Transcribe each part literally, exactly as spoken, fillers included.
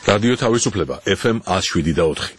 რადიო თავისუფლება ეფ ემ one oh seven და four.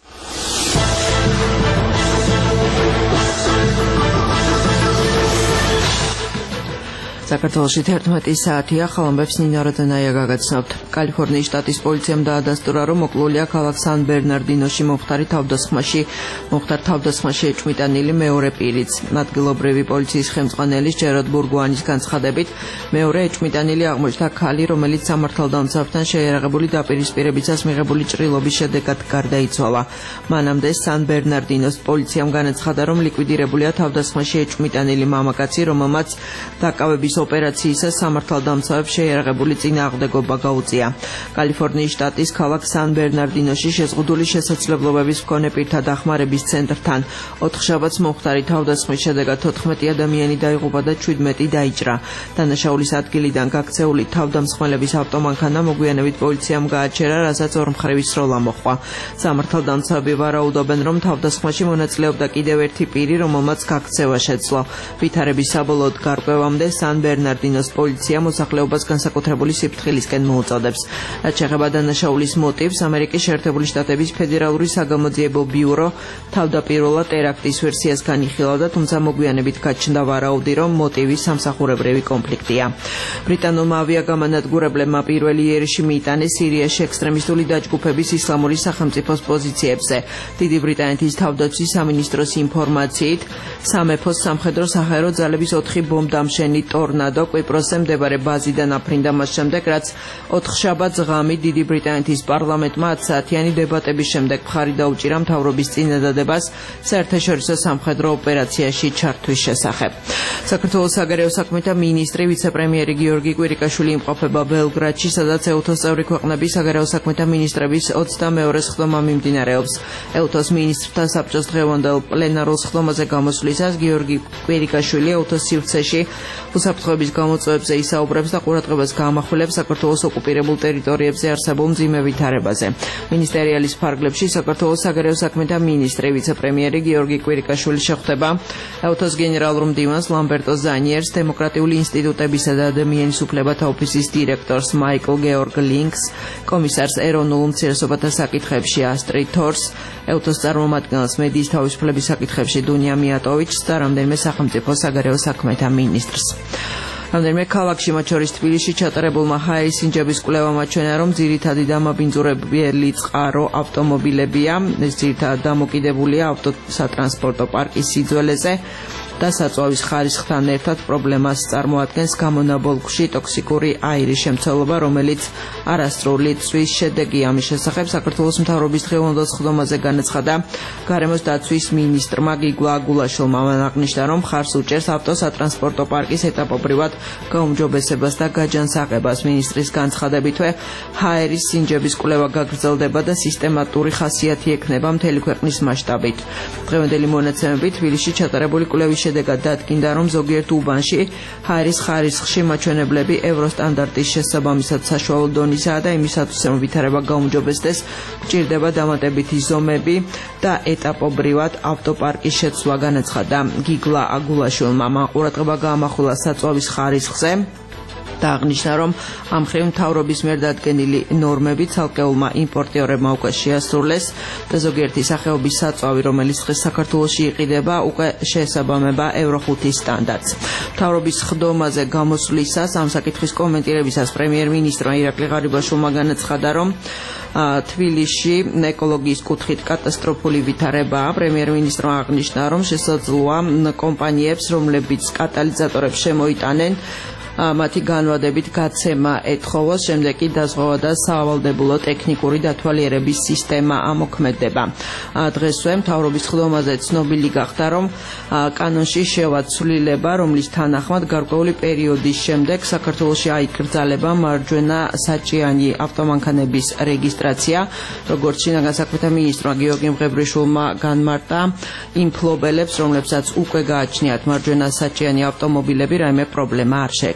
საქართველოში თერთმეტი საათია, ხალხებს ნინო როდანაია გაგაცნობთ. კალიფორნიის შტატის პოლიციამ დაადასტურა, რომ მოკლულია ქალაქ სან ბერნარდინოში მომხდარი თავდასხმაში, მომხდარ თავდასხმაში ეჭვმიტანილი მეორე პირიც. ადგილობრივი პოლიციის ხელმძღვანელის ჯეროდ ბურგუანის განცხადებით, მეორე ეჭვმიტანილი აღმოჩნდა ქალი, რომელიც სამართალდამცავთან შეიარაღებული დაპირისპირებისას მიღებული ჭრილობის შედეგად გარდაიცვალა. მანამდე სან ბერნარდინოს პოლიციამ განაცხადა, რომ ლიკვიდირებულია თავდასხმაში ეჭვმიტანილი მამაკაცი, რომელმაც დაკავების ოპერაციისას სამართალდამცავებს შეიარაღებული წინააღმდეგობა გაუწია. კალიფორნიის შტატის ქალაქ სან ბერნარდინოში შეზღუდული შესაძლებლობების მქონე პირთა დახმარების ცენტრთან ოთხშაბათს მომხდარი თავდასხმის შედეგად თოთხმეტი ადამიანი დაიღუპა და შვიდმეტი დაიჭრა. დანაშაულის ადგილიდან გაქცეული თავდამსხმელების ავტომანქანა მოგვიანებით პოლიციამ გააჩერა, რასაც ორმხრივი სროლა მოჰყვა. სამართალდამცავები ვარაუდობენ, რომ თავდასხმაში მონაწილეობდა კიდევ ერთი პირი, რომელმაც გაქცევა შეძლო. ვითარების საბოლოოდ გარკვევამდე სან ბერნარდინოს პოლიცია მოსახლეობას განსაკუთრებული სიფრთხილისკენ მოუწოდებს. რაც შეეხება დანაშაულის მოტივს, ამერიკის შეერთებული შტატების ფედერალური საგამოძიებო ბიურო თავდაპირველად ტერაქტის ვერსიას განიხილავდა, თუმცა მოგვიანებით გაჩნდა ვარაუდი, რომ მოტივი სამსახურებრივი კონფლიქტია. ბრიტანულმა ავიაგამანადგურებლებმა პირველი იერიში მიიტანეს სირიაში ექსტრემისტული დაჯგუფების ისლამური სახელმწიფოს პოზიციებზე. დიდი ბრიტანეთის თავდაცვის სამინისტროს ინფორმაციით, სამეფოს სამხედრო საჰაერო ძალების ოთხი ბომბდამშენი ტორნადო კვიპროსზე მდებარე ბაზიდან აფრინდა მას შემდეგ, რაც ოთხშაბათს ღამით დიდი ბრიტანეთის პარლამენტმა ათი საათიანი დებატების შემდეგ მხარი დაუჭირა მთავრობის წინადადებას საერთაშორისო სამხედრო ოპერაციაში ჩართვის შესახებ. საქართველოს საგარეო საქმეთა მინისტრი ვიცე-პრემიერი გიორგი კვირიკაშვილი იმყოფება ბელგრადში, სადაც ეუთოს წევრი ქვეყნების საგარეო საქმეთა მინისტრების ოცდამეორე სხდომა მიმდინარეობს. ეუთოს მინისტრთა საბჭოს დღევანდელ პლენარულ სხდომაზე გამოსვლისას გიორგი კვირიკაშვილი ეუთოს სივრცეში უსაფრთხოების გამოწვევებზე ისაუბრებს და ყურადღებას გაამახვილებს საქართველოს ოკუპირებულ ტერიტორიებზე არსებულ მძიმე ვითარებაზე. მინისტერიალის ფარგლებში საქართველოს საგარეო საქმეთა მინისტრი ვიცე-პრემიერი გიორგი კვირიკაშვილი შეხვდება ეუთოს გენერალურ მდივანს ლამბერტო ზანიერს, დემოკრატიული ინსტიტუტებისა და ადამიანის უფლებათა ოფისის დირექტორს მაიკლ გეორგ ლინკს, კომისარს ეროვნულ უმცირესობათა საკითხებში ასტრიდ თორს, ეუთოს წარმომადგენელს მედიის თავისუფლების საკითხებში დუნია მიატოვიჩს და რამდენიმე სახელმწიფო საგარეო საქმეთა მინისტრს. რამდენიმე ქალაქში, მათ შორის თბილისში ჩატარებულმა ჰაერის სინჯების კვლევამ აჩვენა, რომ ძირითადი დამაბინძურებელი წყარო ავტომობილებია, ეს ძირითადად დამოკიდებულია ავტოსატრანსპორტო პარკის სიძველეზე და საწვავის ხარისხთან ერთად პრობლემას წარმოადგენს გამონაბოლქვში ტოქსიკური აირის შემცველობა, რომელიც არასრული წვის შედეგია. ამის შესახებ საქართველოს მთავრობის დღევანდელ სხდომაზე განაცხადა გარემოს დაცვის მინისტრმა გიგლა აგულაშვილმა. მან აღნიშნა, რომ მხარს უჭერს ავტოსატრანსპორტო პარკის ეტაპობრივად გაუმჯობესებას და გაჯანსაღებას. მინისტრის განცხადებითვე ჰაერის სინჯების კვლევა გაგრძელდება და სისტემატური ხასიათი ექნება მთელი ქვეყნის მასშტაბით. დღევანდელი მონაცემებით თბილისში ჩატარებული კვლევის შედეგად დადგინდა, რომ ზოგიერთ უბანში ჰაერის ხარისხში მაჩვენებლები ევროსტანდარტის შესაბამისად საშუალო დონისაა და იმისათვის, რომ ვითარება გაუმჯობესდეს, გჭირდება დამატებითი ზომები და ეტაპობრივად ავტოპარკის შეცვლა, განაცხადა გიგლა აგულაშვილმა. მან ყურადღება გაამახვილა საწვავის ხარისხზე და აღნიშნა, რომ ამ მხრივ მთავრობის მიერ დადგენილი ნორმები ცალკეულმა იმპორტიორებმა უკვე შეასრულეს და ზოგიერთი სახეობის საწვავი, რომელიც დღეს საქართველოში იყიდება, უკვე შეესაბამება ევრო ხუთის სტანდარტს. მთავრობის სხდომაზე გამოსვლისას ამ საკითხის კომენტირებისას პრემიერ-მინისტრმა ირაკლი ღარიბაშვილმა განაცხადა, რომ თბილისში ეკოლოგიის კუთხით კატასტროფული ვითარებაა. პრემიერ-მინისტრმა აღნიშნა, რომ შესაძლოა კომპანიებს, რომლებიც კატალიზატორებს შემოიტანენ, მათი განვადებით გაცემა ეთხოვოს, შემდეგ კი დაზღვევა და სავალდებულო ტექნიკური დათვალიერების სისტემა ამოქმედება. დღესვე მთავრობის სხდომაზე ცნობილი გახდა, რომ კანონში შევაცვლილება, რომლის თანახმად გარკვეული პერიოდის შემდეგ საქართველოში აიკრძალება მარჯვენა საჭიანი ავტომანქანების რეგისტრაცია, როგორც შინაგან საქმეთა მინისტრმა გიორგი მღებრიშვილმა განმარტა იმ ფლობელებს, რომლებსაც უკვე გააჩნიათ მარჯვენა საჭიანი ავტომობილები, რაიმე პრობლემა არ შეექმნებათ.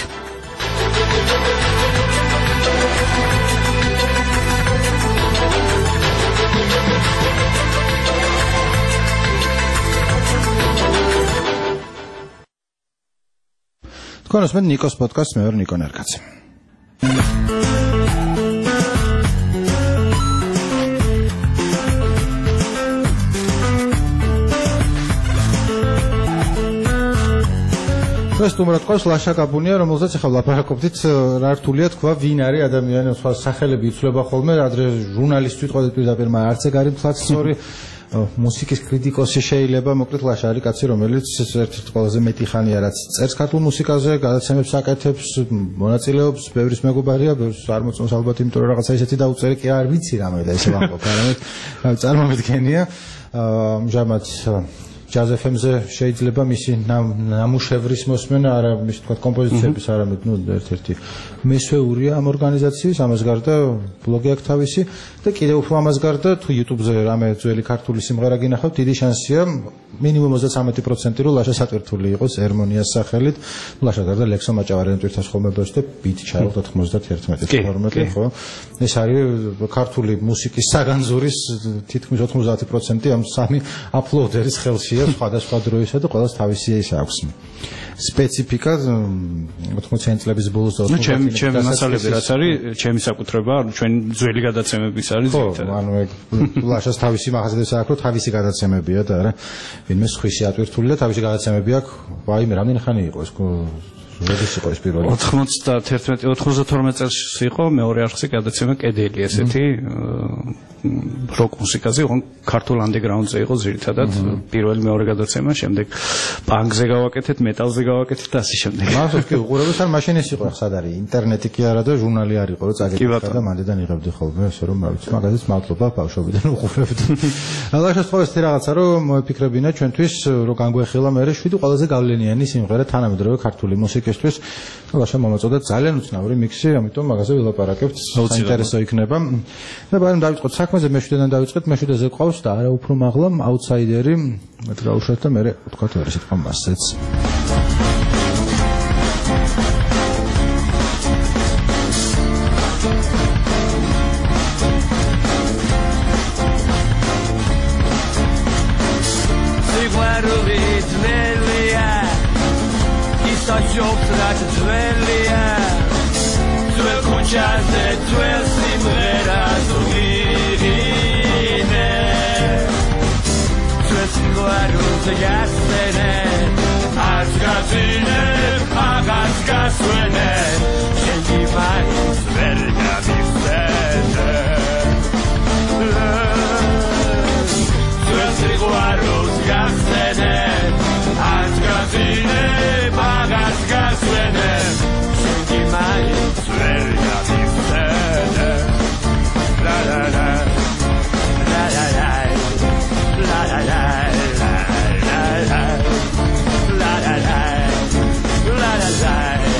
თქვენ უსმენთ ნიკოს პოდკასტს, მე ვარ ნიკო ნერკაცი. ეს თუმრად ყავს ლაშა კაპუნია, რომელზეც ახლა ლაპარაკობდით, რა რთულია თქვა, ვინ არის ადამიანი, სხვა სახელები იცვლება ხოლმე, ადრე ჟურნალისტი ვიტყოდეთ პირდაპირ, მაგრამ არც ეგ არის თლაც სწორი. მუსიკის კრიტიკოსი შეიძლება, მოკლედ ლაშა არის კაცი, რომელიც ერთ-ერთი ყველაზე მეტი ხანია, რაც წერს ქართულ მუსიკაზე, გადაცემებს აკეთებს, მონაწილეობს, ბევრის მეგობარია, ბევრს არ მოწონს ალბათ, იმიტომ რომ რაღაცა ისეთი დაუწერე, კი არ ვიცი რამე და ესე ვამბობ, არამედ წარმომედგენია. ამჟამად ჯაზ ეფ ემ-ზე შეიძლება მისი ნამუშევრის მოსმენა, არა მის თქვა კომპოზიციების, არამედ ნუ ერთ-ერთი მესვეურია ამ ორგანიზაციის, ამას გარდა ბლოგი აქვს თავისი და კიდევ უფრო ამას გარდა თუ YouTube-ზე რამე ძველი ქართული სიმღერა გინახავთ, დიდი შანსია მინიმუმ ოცდაათი პროცენტი რომ ლაშა სატვირთული იყოს ერმონიას სახელით. ლაშა გარდა ლექსო მაჭავარიანი ტვირთას ხოლმე ბევრს და ბიტ ჩარავთ ოთხმოცდაათი თორმეტი ხო? ეს არის ქართული მუსიკის საგანძურის თითქმის ოცდაათი პროცენტი ამ სამი აპლოუდერის ხელშია. სხვადასხვა დროისა და ყველას თავისი ის აქვს სპეციფიკა ოთხმოციანი წლების ბოლოს და ჩემი ჩემი მასალები რაც არის ჩემი საკუთრება ანუ ჩვენ ძველი გადაცემების არის ძირითადად ხო ანუ ლაშას თავისი მაღაზიას აქვს თავისი გადაცემებია და არა ვინმე სხვისი ატვირთული და თავისი გადაცემები აქვს ვაიმე რამდენი ხანი იყო ეს როდის იყო ეს პირველი ოცდაათი ოცდათორმეტ წელს იყო მეორე არხზე გადაცემა კედელი ესეთი როკ მუსიკაზე იყო ქართულ ანდეგრაუნდზე იყო ძირითადად პირველი მეორე გადაცემა შემდეგ პანკზე გავაკეთეთ მეტალზე გავაკეთეთ და ასე შემდეგ მაშინ კი უყურებთ ან მაშინ ეს იყო ხსად არის ინტერნეტი კი არა და ჟურნალი არ იყო რომ წაგეკითხა და მანდიდან იღებდი ხოლმე ესე რომ მრავალ მაგაზინს მადლობა ბავშვობიდან უყურებდი ალაშას ხო ეს რაღაცა რომ მოეფიქრებინა ჩვენთვის რომ განგვეხილა მე შვიდი ყველაზე გავლენიანი სიმღერა თანამედროვე ქართული მუსიკისთვის ლაშა მომაწოდა ძალიან უცნაური მიქსი ამიტომ მაგაზე ვილაპარაკებთ საინტერესო იქნება და ბარემ დავიწყოთ საქმეზე მეშვიდედან დავიწყეთ მეშვიდეზე ყავს და არა უფრო მაღლა აუთსაიდერი მე გავუშვათ და მე ვთქვათ ვერ სიტყვა მასეც Jobs that dwellia Dwell kuchase dwell simrera zugine Dwell singuaru zegasene Azgazine agazgazwene Shendi mai zverga mifsene Dwell singuaru zegasene Azgazine Gaswene, Shingi mai, Sverga mifsene, la la la, la la la, la la la, la la la, la la la, la la.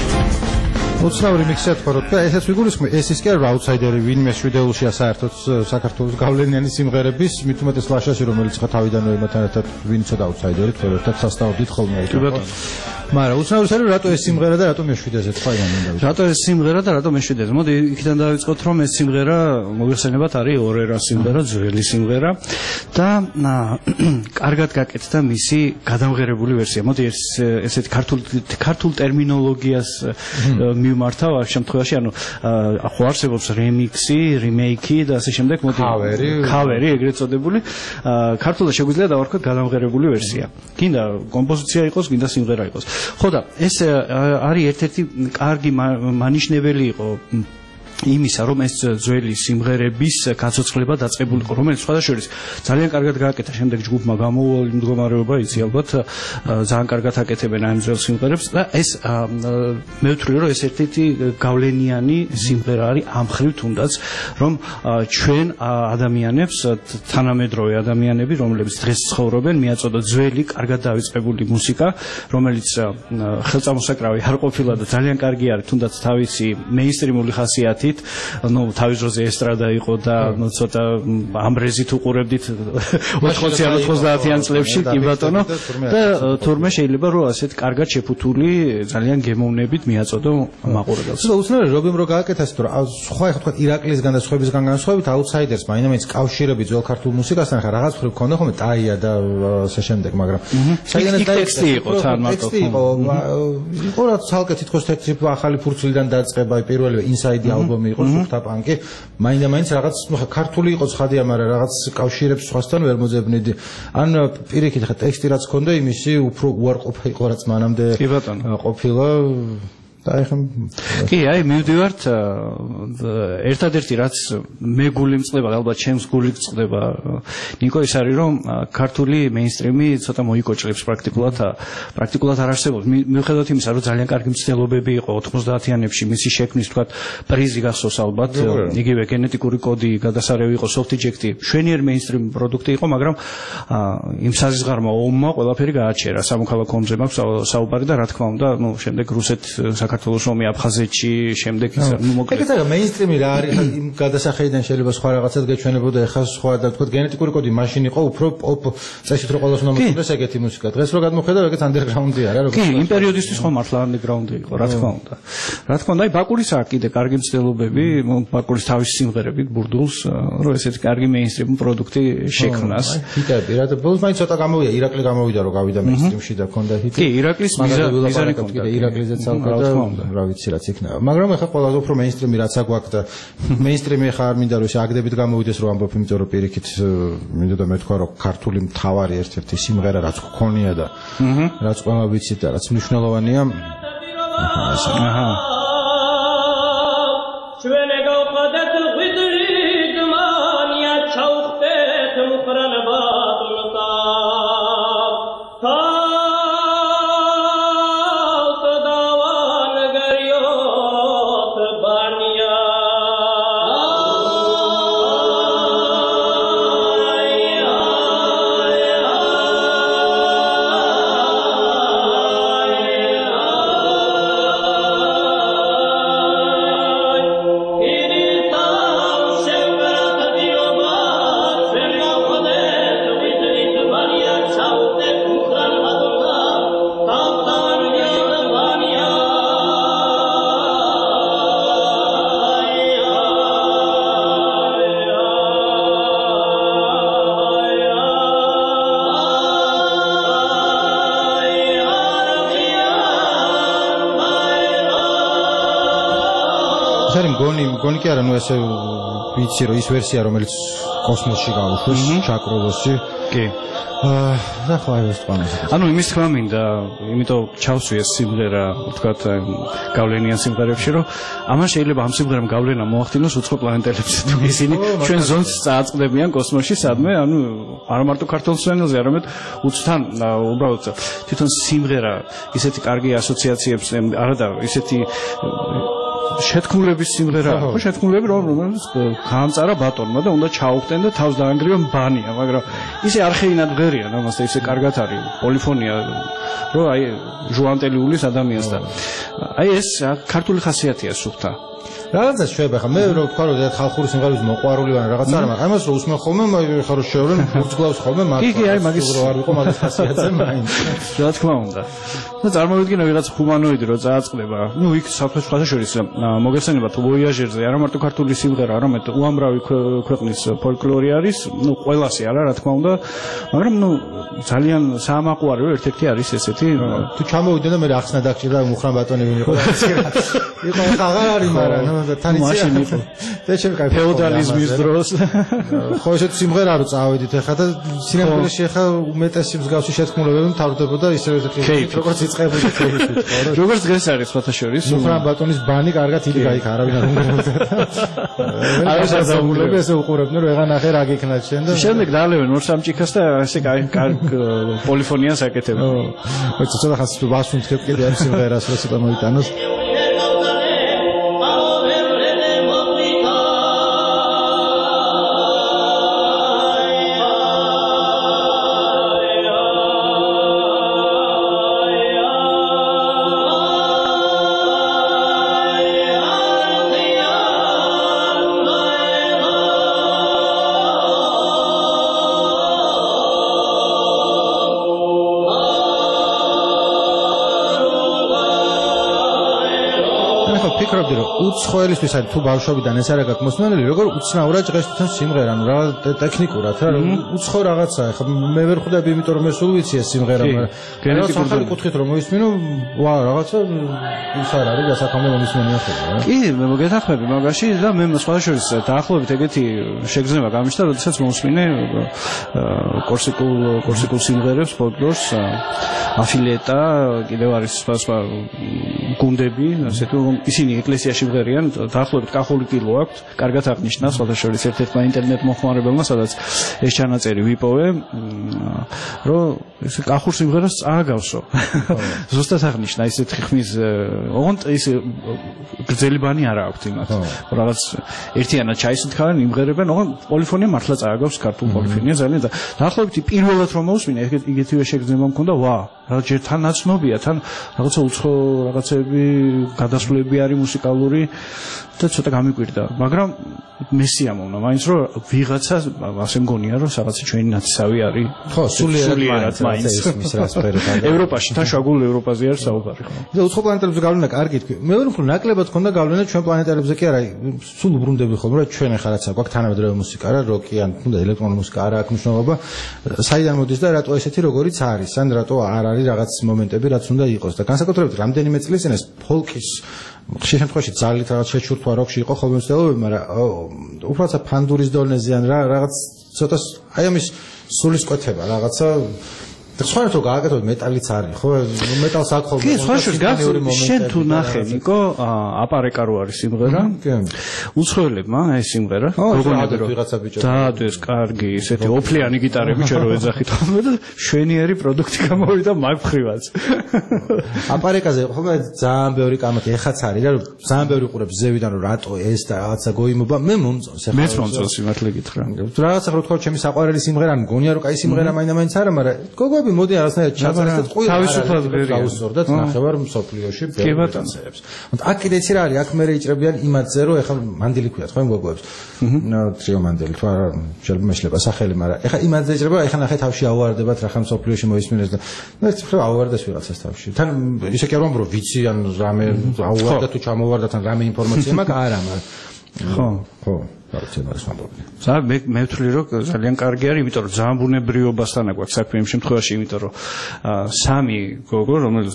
უცნაური მიქსია თქვა რომ ესეც ვიგულისხმე ეს ის კი არა აუთსაიდერი ვინმე შვიდეულშია საერთოდ საქართველოს გავლენიანი სიმღერების მით უმეტეს ლაშაში რომელიც ხა თავიდანვე იმათან ერთად ვინცოდა აუთსაიდერი თქვენ ერთად სასწაობდით ხოლმე კი ბატონო მაგრამ უცნაური არის რატო ეს სიმღერა და რატო მეშვიდეზე თქვა იმან მინდა რატო ეს სიმღერა და რატო მეშვიდეზე მოდი იქიდან დავიწყოთ რომ ეს სიმღერა მოიხსენებათ არის ორერა სიმღერა ძველი სიმღერა და კარგად გაკეთდა მისი გადამღერებული ვერსია მოდი ეს ესეთი ქართულ ქართულ ტერმინოლოგიას მიმართავ ამ შემთხვევაში ანუ ხო არსებობს რემიქსი, რიმეიკი და ასე შემდეგ მოდი ქავერი ქავერი ეგრეთ წოდებული ქართულად შეგვიძლია დავარქვათ გადამღერებული ვერსია გინდა კომპოზიცია იყოს გინდა სიმღერა იყოს ხო და ეს არის ერთ-ერთი კარგი მანიშნებელი იყო იმისა რომ ეს ძველი სიმღერების გაცოცხლება დაწყებულიყო რომელიც სხვადასხვა ძალიან კარგად გააკეთა შემდეგ ჯგუფმა გამოუვალი მდგომარეობა იცი ალბათ ძალიან კარგად აკეთებენ ამ ძველ სიმღერებს და ეს მე ვთვლი რომ ეს ერთ-ერთი გავლენიანი სიმღერა არის ამ ხრივ თუნდაც რომ ჩვენ ადამიანებს თანამედროვე ადამიანები რომლებიც დღეს ცხოვრობენ მიაწოდა ძველი კარგად დავიწყებული მუსიკა რომელიც ხელწამოსაკრავი არ ყოფილა და ძალიან კარგი არის თუნდაც თავისი მეინსტრიმული ხასიათი ну თავის დროზე ესტრადა იყო და ну ცოტა ამბრეზით უყურებდით ოთხმოციან ოცდაათიან წლებში კი ბატონო და თურმე შეიძლება რომ ასეთ კარგად შეფუთული ძალიან გემოვნებით მიაწოდო მაყურებელს. უცნაური რობიმ რო გააკეთეს თუ სხვა ხო თქვა ირაკლისგან და სხვებისგან განსხვავებით აუთსაიდერს მაინც კავშირები ძველ ქართულ მუსიკასთან ხა რაღაც ხრი ქონდა ხოლმე ტაია და ასე შემდეგ მაგრამ საიდანაც ტექსტი იყო თან მარტო იყო იყო რა ცალკე თითქოს ტექსტი ახალი ფურცლიდან დაწყება პირველი ინსაიდი ალბომი ალბომი იყო სუფთა პანკი მაინდა-მაინც რაღაც ხა ქართული იყო ცხადია მაგრამ რაღაც კავშირებს სხვასთან ვერ მოძებნიდი ან პირიქით ხა ტექსტი რაც ქონდა იმისი უფრო უარყოფა იყო რაც მანამდე ყოფილა და ეხლა კი აი მივდივართ ერთადერთი რაც მე გული მწყდება ალბათ ჩემს გული მწყდება ნიკო ის არის რომ ქართული მეინსტრიმი ცოტა მოიკოჭლებს პრაქტიკულად პრაქტიკულად არ არსებობს მიუხედავად იმისა რომ ძალიან კარგი მცდელობები იყო ოთხმოცდაათიანებში მისი შექმნის თქვა პრიზი გახსოვს ალბათ იგივე გენეტიკური კოდი გადასარევი იყო soft-eject-ი შვენიერ მეინსტრიმ პროდუქტი იყო მაგრამ იმ საზღარმა ომმა ყველაფერი გააჩერა სამოქალაქო ომზე მაქვს საუბარი და რა თქმა უნდა ნუ შემდეგ რუსეთ საქართველოს ომი აფხაზეთში შემდეგ ის ნუ მოკლედ ეგეც მეინსტრიმი რა არის იმ გადასახედიდან შეიძლება სხვა რაღაცად გაჩვენებოდა ეხლა სხვა და თქვა გენეტიკური კოდი მაშინ იყო უფრო პოპ წესით რო ყოველს უნდა მოხდეს ეგეთი მუსიკა დღეს რო გადმოხედავ ეგეც ანდერგრაუნდია რა როგორ კი იმ პერიოდისთვის ხო მართლა ანდერგრაუნდი იყო რა თქმა უნდა რა თქმა უნდა აი ბაკურის აქვს კიდე კარგი მცდელობები ბაკურის თავისი სიმღერებით ბურდულს რომ ესეთი კარგი მეინსტრიმ პროდუქტი შექმნას ჰიტები რა და ბოლოს მაინც ცოტა გამოვიდა ირაკლი გამოვიდა რომ გავიდა მეინსტრიმში და ქონდა ჰიტი კი ირაკლის მიზანი ქონდა ირაკლიზეც ალბათ რა ვიცი რაც იქნება მაგრამ ეხლა ყველაზე უფრო მეინსტრიმი რაც აგვაქვს და მეინსტრიმი ეხლა არ მინდა რომ ეს აგდებით გამოვიდეს რომ ამბობ იმიტომ რომ პირიქით მინდა და მე თქვა რომ ქართული მთავარი ერთ-ერთი სიმღერა რაც გქონია და რაც ყველა ვიცით და რაც მნიშვნელოვანია აჰა ჩვენ გავყადეთ ვიდრით მანია ჩავხდეთ მხრან ბატონთა მგონი კი არა ნუ ესე ვიცი რომ ის ვერსია რომელიც კოსმოსში გავუშვეს ჩაკროლოსი კი აა ნახო აი ეს თქვენს ანუ იმის თქმა მინდა იმიტომ ჩავსვი ეს სიმღერა თქვათ გავლენიან სიმღერებში რომ ამან შეიძლება ამ სიმღერამ გავლენა მოახდინოს უცხო პლანეტელებს თუ ისინი ჩვენ ზონს წააწყდებიან კოსმოსში სადმე ანუ არა მარტო ქართულ ენაზე არამედ უცთან უბრალოდ თვითონ სიმღერა ისეთი კარგი ასოციაციებს არა და ისეთი შეთქმულების სიმღერა ხო შეთქმულები რომ გაამწარა ბატონმა და უნდა ჩაუხტენ და თავს დაანგრიონ ბანია მაგრამ ისე არხეინად ღერიან ამას და ისე კარგად არის პოლიფონია რომ აი ჟუანტელიულის ადამიანს და აი ეს ქართული ხასიათია სუფთა რაღაცა შეიძლება ხა მე რო ვქვა რომ ხალხური სიმღერების მოყვარული ვარ რაღაცა არა მაგრამ ამას რო უსმენ ხოლმე ხა რო შევრენ ბურთგლავს ხოლმე მაგრამ კი კი აი მაგის რო არ ვიყო მაგის ხასიათზე მაინც რა თქმა უნდა და წარმოვიდგინე ვიღაც ჰუმანოიდი რო წააწყდება ნუ იქ საფრთხეშორის მოგესალმებათ ვოიაჟერზე არა მარტო ქართული სიმღერა არამედ უამრავი ქვეყნის ფოლკლორი არის ნუ ყველასი არა რა თქმა უნდა მაგრამ ნუ ძალიან საამაყო არის რომ ერთ-ერთი არის ესეთი თუ ჩამოვიდე და მე ახსნა დაგჭირდა მუხრან ბატონი ვინ იყო იყო ხა აღარ არის მაგრამ ნუ თან იცი იყო და შენ კაი ფეოდალიზმის დროს ხო ესეთ სიმღერა რო წავედით ეხა და სინამდვილეში ეხა უმეტესი მსგავსი შეთქმულებები მთავრდებოდა ისევ ესეთი როგორც იწყებული ქეიფით როგორც დღეს არის სხვათაშორის მუხრან ბატონის ბანი კარგად იგი გაიქ არავინ არ უნდა არა საზოგადოება ესე უყურებდნენ რომ ეხა ნახე რა გიქნა შენ და შემდეგ დალევენ ორ სამ ჭიქას და ესე კარგ პოლიფონიას აკეთებენ ხო ცოტა ხას ვასუნთქებ კიდე ამ სიმღერას რომ ცოტა მოიტანოს ხო ფიქრობდი რომ უცხოელისთვის არის თუ ბავშვობიდან ეს არა გაქვს მოსმენელი როგორ უცნაურად ჟღერს თვითონ სიმღერა ანუ რა ტექნიკურად რა უცხო რაღაცა ხო მე ვერ ხვდები იმიტომ რომ მე სულ ვიცი ეს სიმღერა მაგრამ რა სახალი კუთხით რომ მოისმინო ვა რაღაცა ის არ არის გასახმე მომისმენია ხოლმე რა კი მე მოგეთახმები მაგაში და მე სხვა შორის დაახლოებით ეგეთი შეგრძნება გამიშთა როდესაც მომსმინე კორსიკულ კორსიკულ სიმღერებს ფოლკლორს აფილეტა კიდევ არის სხვა სხვა გუნდები ასე თუ ისინი ეკლესიაში მღერიან დაახლოებით კახური კილო აქვს კარგად აღნიშნა სხვა შორის ერთ-ერთმა ინტერნეტ მოხმარებელმა სადაც ეს ჩანაწერი ვიპოვე რომ ეს კახურ სიმღერას წააგავსო ზუსტად აღნიშნა ისეთი ხმის ოღონდ ის გრძელიბანი არა აქვს იმათ რაღაც ერთიანად ჩაისუნთქავენ იმღერებენ ოღონდ პოლიფონია მართლა წააგავს ქართულ პოლიფონია ძალიან და დაახლოებით პირველად რომ მოусმინე იგივე შეგრძნება მქონდა ვა რა ჯერ თან ნაცნობია თან რაღაცა უცხო რაღაცები გადასვლები არის მუსიკალური და ცოტა გამიკვირდა მაგრამ მესიამოვნა მაინც რომ ვიღაცა ასე მგონია რომ რაღაცა ჩვენი ნაცისავი არის ხო სულიერად მაინც ის რაც ფერება ევროპაში თან შუაგულ ევროპაზე არის საუბარი ხო და უცხო პლანეტებზე გავლენა კარგი თქვი მე ვერ მხოლოდ ნაკლებად ხონდა გავლენა ჩვენ პლანეტებზე კი არა სულ უბრუნდები ხოლმე რომ ჩვენ ახლა რაცა გვაქვს თანამედროვე მუსიკა რა როკი ან თუნდა ელექტრონული მუსიკა არა აქვს მნიშვნელობა საიდან მოდის და რატო ესეთი როგორიც არის ან რატო არ არის რაღაც მომენტები რაც უნდა იყოს და განსაკუთრებით რამდენიმე წლის წინ ეს ფოლკის ხშირ შემთხვევაში ძალით რაღაც შეჩურთვა როკში იყო ხოლმე მცდელობები მაგრამ უბრალოდ ფანდურის დონეზე ან რა რაღაც ცოტა აი ამის სულის კვეთება რაღაცა და სხვა რთო გააკეთოთ მეტალიც არის ხო მეტალს აქ ხოლმე კი სხვა შორის გახსოვს შენ თუ ნახე ნიკო აპარეკა რო არის სიმღერა უცხოელებმა ეს სიმღერა როგორ ვიღაცა ბიჭო დაადოს კარგი ესეთი ოფლიანი გიტარები ჩვენ რო ეძახით ხოლმე და შვენიერი პროდუქტი გამოვიდა მაგხრივაც აპარეკაზე ხოლმე ძალიან ბევრი კამათი ეხაც არის რა ძალიან ბევრი ყურებს ზევიდან რომ რატო ეს და რაღაცა გოიმობა მე მომწონს ეხლა მეც მომწონს სიმართლე გითხრა რაღაცა რო თქვა ჩემი საყვარელი სიმღერა მგონია რომ კაი სიმღერა მაინდა-მაინც არა მაგრამ გოგო მოდი რაღაცნაირად ჩაწერეთ ყუი თავისუფლად ვერია გავუსწორდეთ ნახევარ მსოფლიოში ბერნაცებს. ანუ აქ კიდე იცი რა არის აქ მე რეიჭრებიან იმათზე რომ ეხლა მანდილი ქვიათ ხო იმ გოგოებს. ნო ტრიო მანდელი თუ არა შეიძლება მეშლება სახელი მაგრამ ეხლა იმათზე ეჭრება ეხლა ნახე თავში აუვარდებათ რა ხან მსოფლიოში მოისმინეს და ნუ ეს ხო აუვარდეს ვიღაცას თავში. თან ისე კი არ რომ ვიცი ან რამე აუვარდა თუ ჩამოვარდა თან რამე ინფორმაცია მაქვს არა მაგრამ ხო ხო სა მე მე ვთვლი რომ ძალიან კარგი არის იმიტომ რომ ძალიან ბუნებრიობასთან აქვს საქმე იმ შემთხვევაში იმიტომ რომ სამი გოგო რომელიც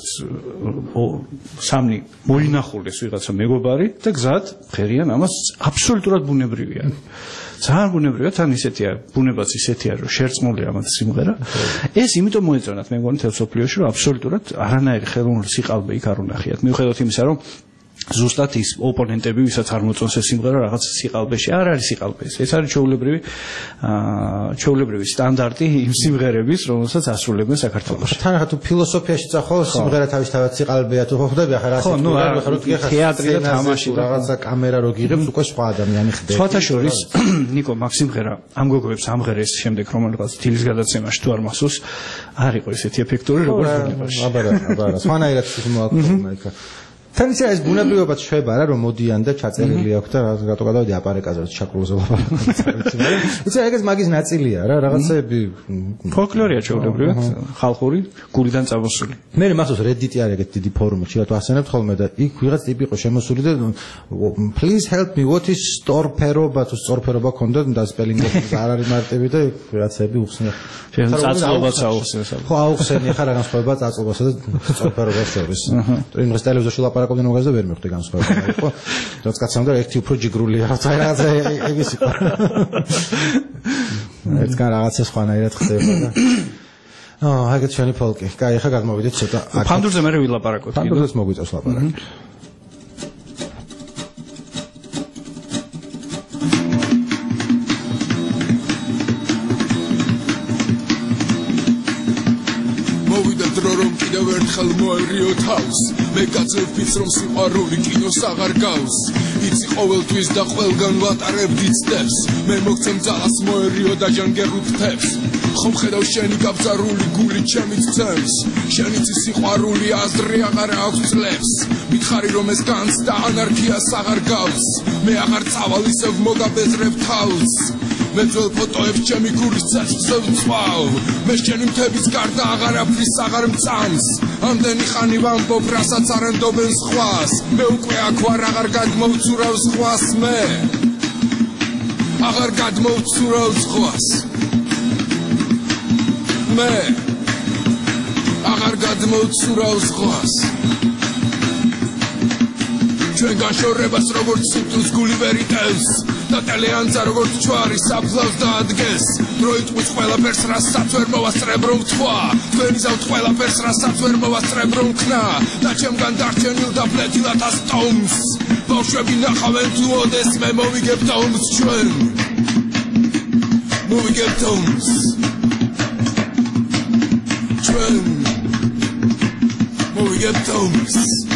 სამი მოინახულეს ვიღაცა მეგობარი და გზად ხერიან ამას აბსოლუტურად ბუნებრივია ძალიან ბუნებრივია თან ისეთია ბუნებაც ისეთია რომ შერწყმულია ამათ სიმღერა ეს იმიტომ მოეწონათ მე მგონი თელსოფლიოში რომ აბსოლუტურად არანაირი ხელოვნური სიყალბე იქ არ უნახიათ მიუხედავად იმისა რომ ზუსტად ის ოპონენტები ვისაც არ მოწონს ეს სიმღერა რაღაც სიყალბეში არ არის სიყალბე ეს არის ჩვეულებრივი ჩვეულებრივი სტანდარტი იმ სიმღერების რომელსაც ასრულებენ საქართველოში თან ახლა თუ ფილოსოფიაში წახვალ სიმღერა თავისთავად სიყალბეა თუ ხვდები ახლა რა სიტყვები თეატრი და თამაში რაღაცა კამერა რო გიღებს უკვე სხვა ადამიანი ხდება სხვათა შორის ნიკო მაგ სიმღერა ამ გოგოებს ამღერეს შემდეგ რომელიღაც თილის გადაცემაში თუ არ მასოს არ იყო ესეთი ეფექტური როგორც ბუნებაში აბარა აბარა სხვანაირად მოაქვს თან ისე ეს ბუნებრივობაც შვება რა რომ მოდიან და ჩაწერილი აქვს და რატო გადავედი აპარეკაზე რომ ჩაკრუზე ლაპარაკობ იცი ეგეც მაგის ნაწილია რა რაღაცები ფოლკლორია ჩვეულებრივად ხალხური გულიდან წამოსული მე მახსოვს Reddit-ი არის ეგეთი დიდი ფორუმი შეიძლება თუ ასენებთ ხოლმე და იქ ვიღაც ტიპი იყო შემოსული და please help me what is სწორფერობა თუ სწორფერობა ქონდა და სპელინგები არ არის მარტივი და ვიღაცები უხსნიან წაწლობაც აუხსნეს ხო აუხსენი ხარ რა განსხვავება წაწლობასა და სწორფერობას შორის იმ დღეს ტელევიზორში ლაპარაკობდნენ მაგაზე ვერ მივხვდი განსხვავება იყო რაც კაცამ და ერთი უფრო ჯიგრული რაღაცა რაღაცა ეგის იყო ეს კან რაღაცა სხვანაირად ხდება და აა აგეთ შენი ფოლკი კაი ხა გადმოვიდეთ ცოტა ფანდურზე მე ვილაპარაკოთ ფანდურზეც მოგვიწევს ლაპარაკი ერთხელ მოერიო თავს მე გაძლევ რომ სიყვარული კინოს აღარ გავს იცი ყოველთვის და ყველგან ვატარებდი ცდებს მე მოგცემ ძალას მოერიო და ჟანგერულ ფრთებს ხომ ხედავ შენი გაბზარული გული ჩემი ცემს შენიცი სიყვარული აზრი აღარ აქვს წლებს მითხარი რომ ეს განს და ანარქიას აღარ გავს მე აღარ წავალ ისევ მოგაბეზრებ თავს მე ძველ ფოტოებს ჩემი გულის წასწევ წვავ მე შენი მთების გარდა აღარაფრის აღარ მწამს ამდენი ხანი ვამბობ რასაც არ ენდობენ სხვას მე უკვე აქ ვარ აღარ გადმოვცურავ სხვას მე აღარ გადმოვცურავ სხვას მე აღარ გადმოვცურავ სხვას ჩვენ გაშორებას როგორც სიტუს გული ვერ იტევს და ტელეანძა როგორც ჯვარი საფლავს დაადგეს დრო იტყვის ყველაფერს რასაც ვერ მოვასწრებ რომ თქვა თქვენი ზავთ ყველაფერს რასაც ვერ მოვასწრებ რომ ქნა და ჩემგან დარჩენილ და ფლეთილათას ტომს ბავშვები ნახავენ თუ ოდეს მე მოვიგებ ტომს ჩვენ მოვიგებ ტომს ჩვენ მოვიგებ ტომს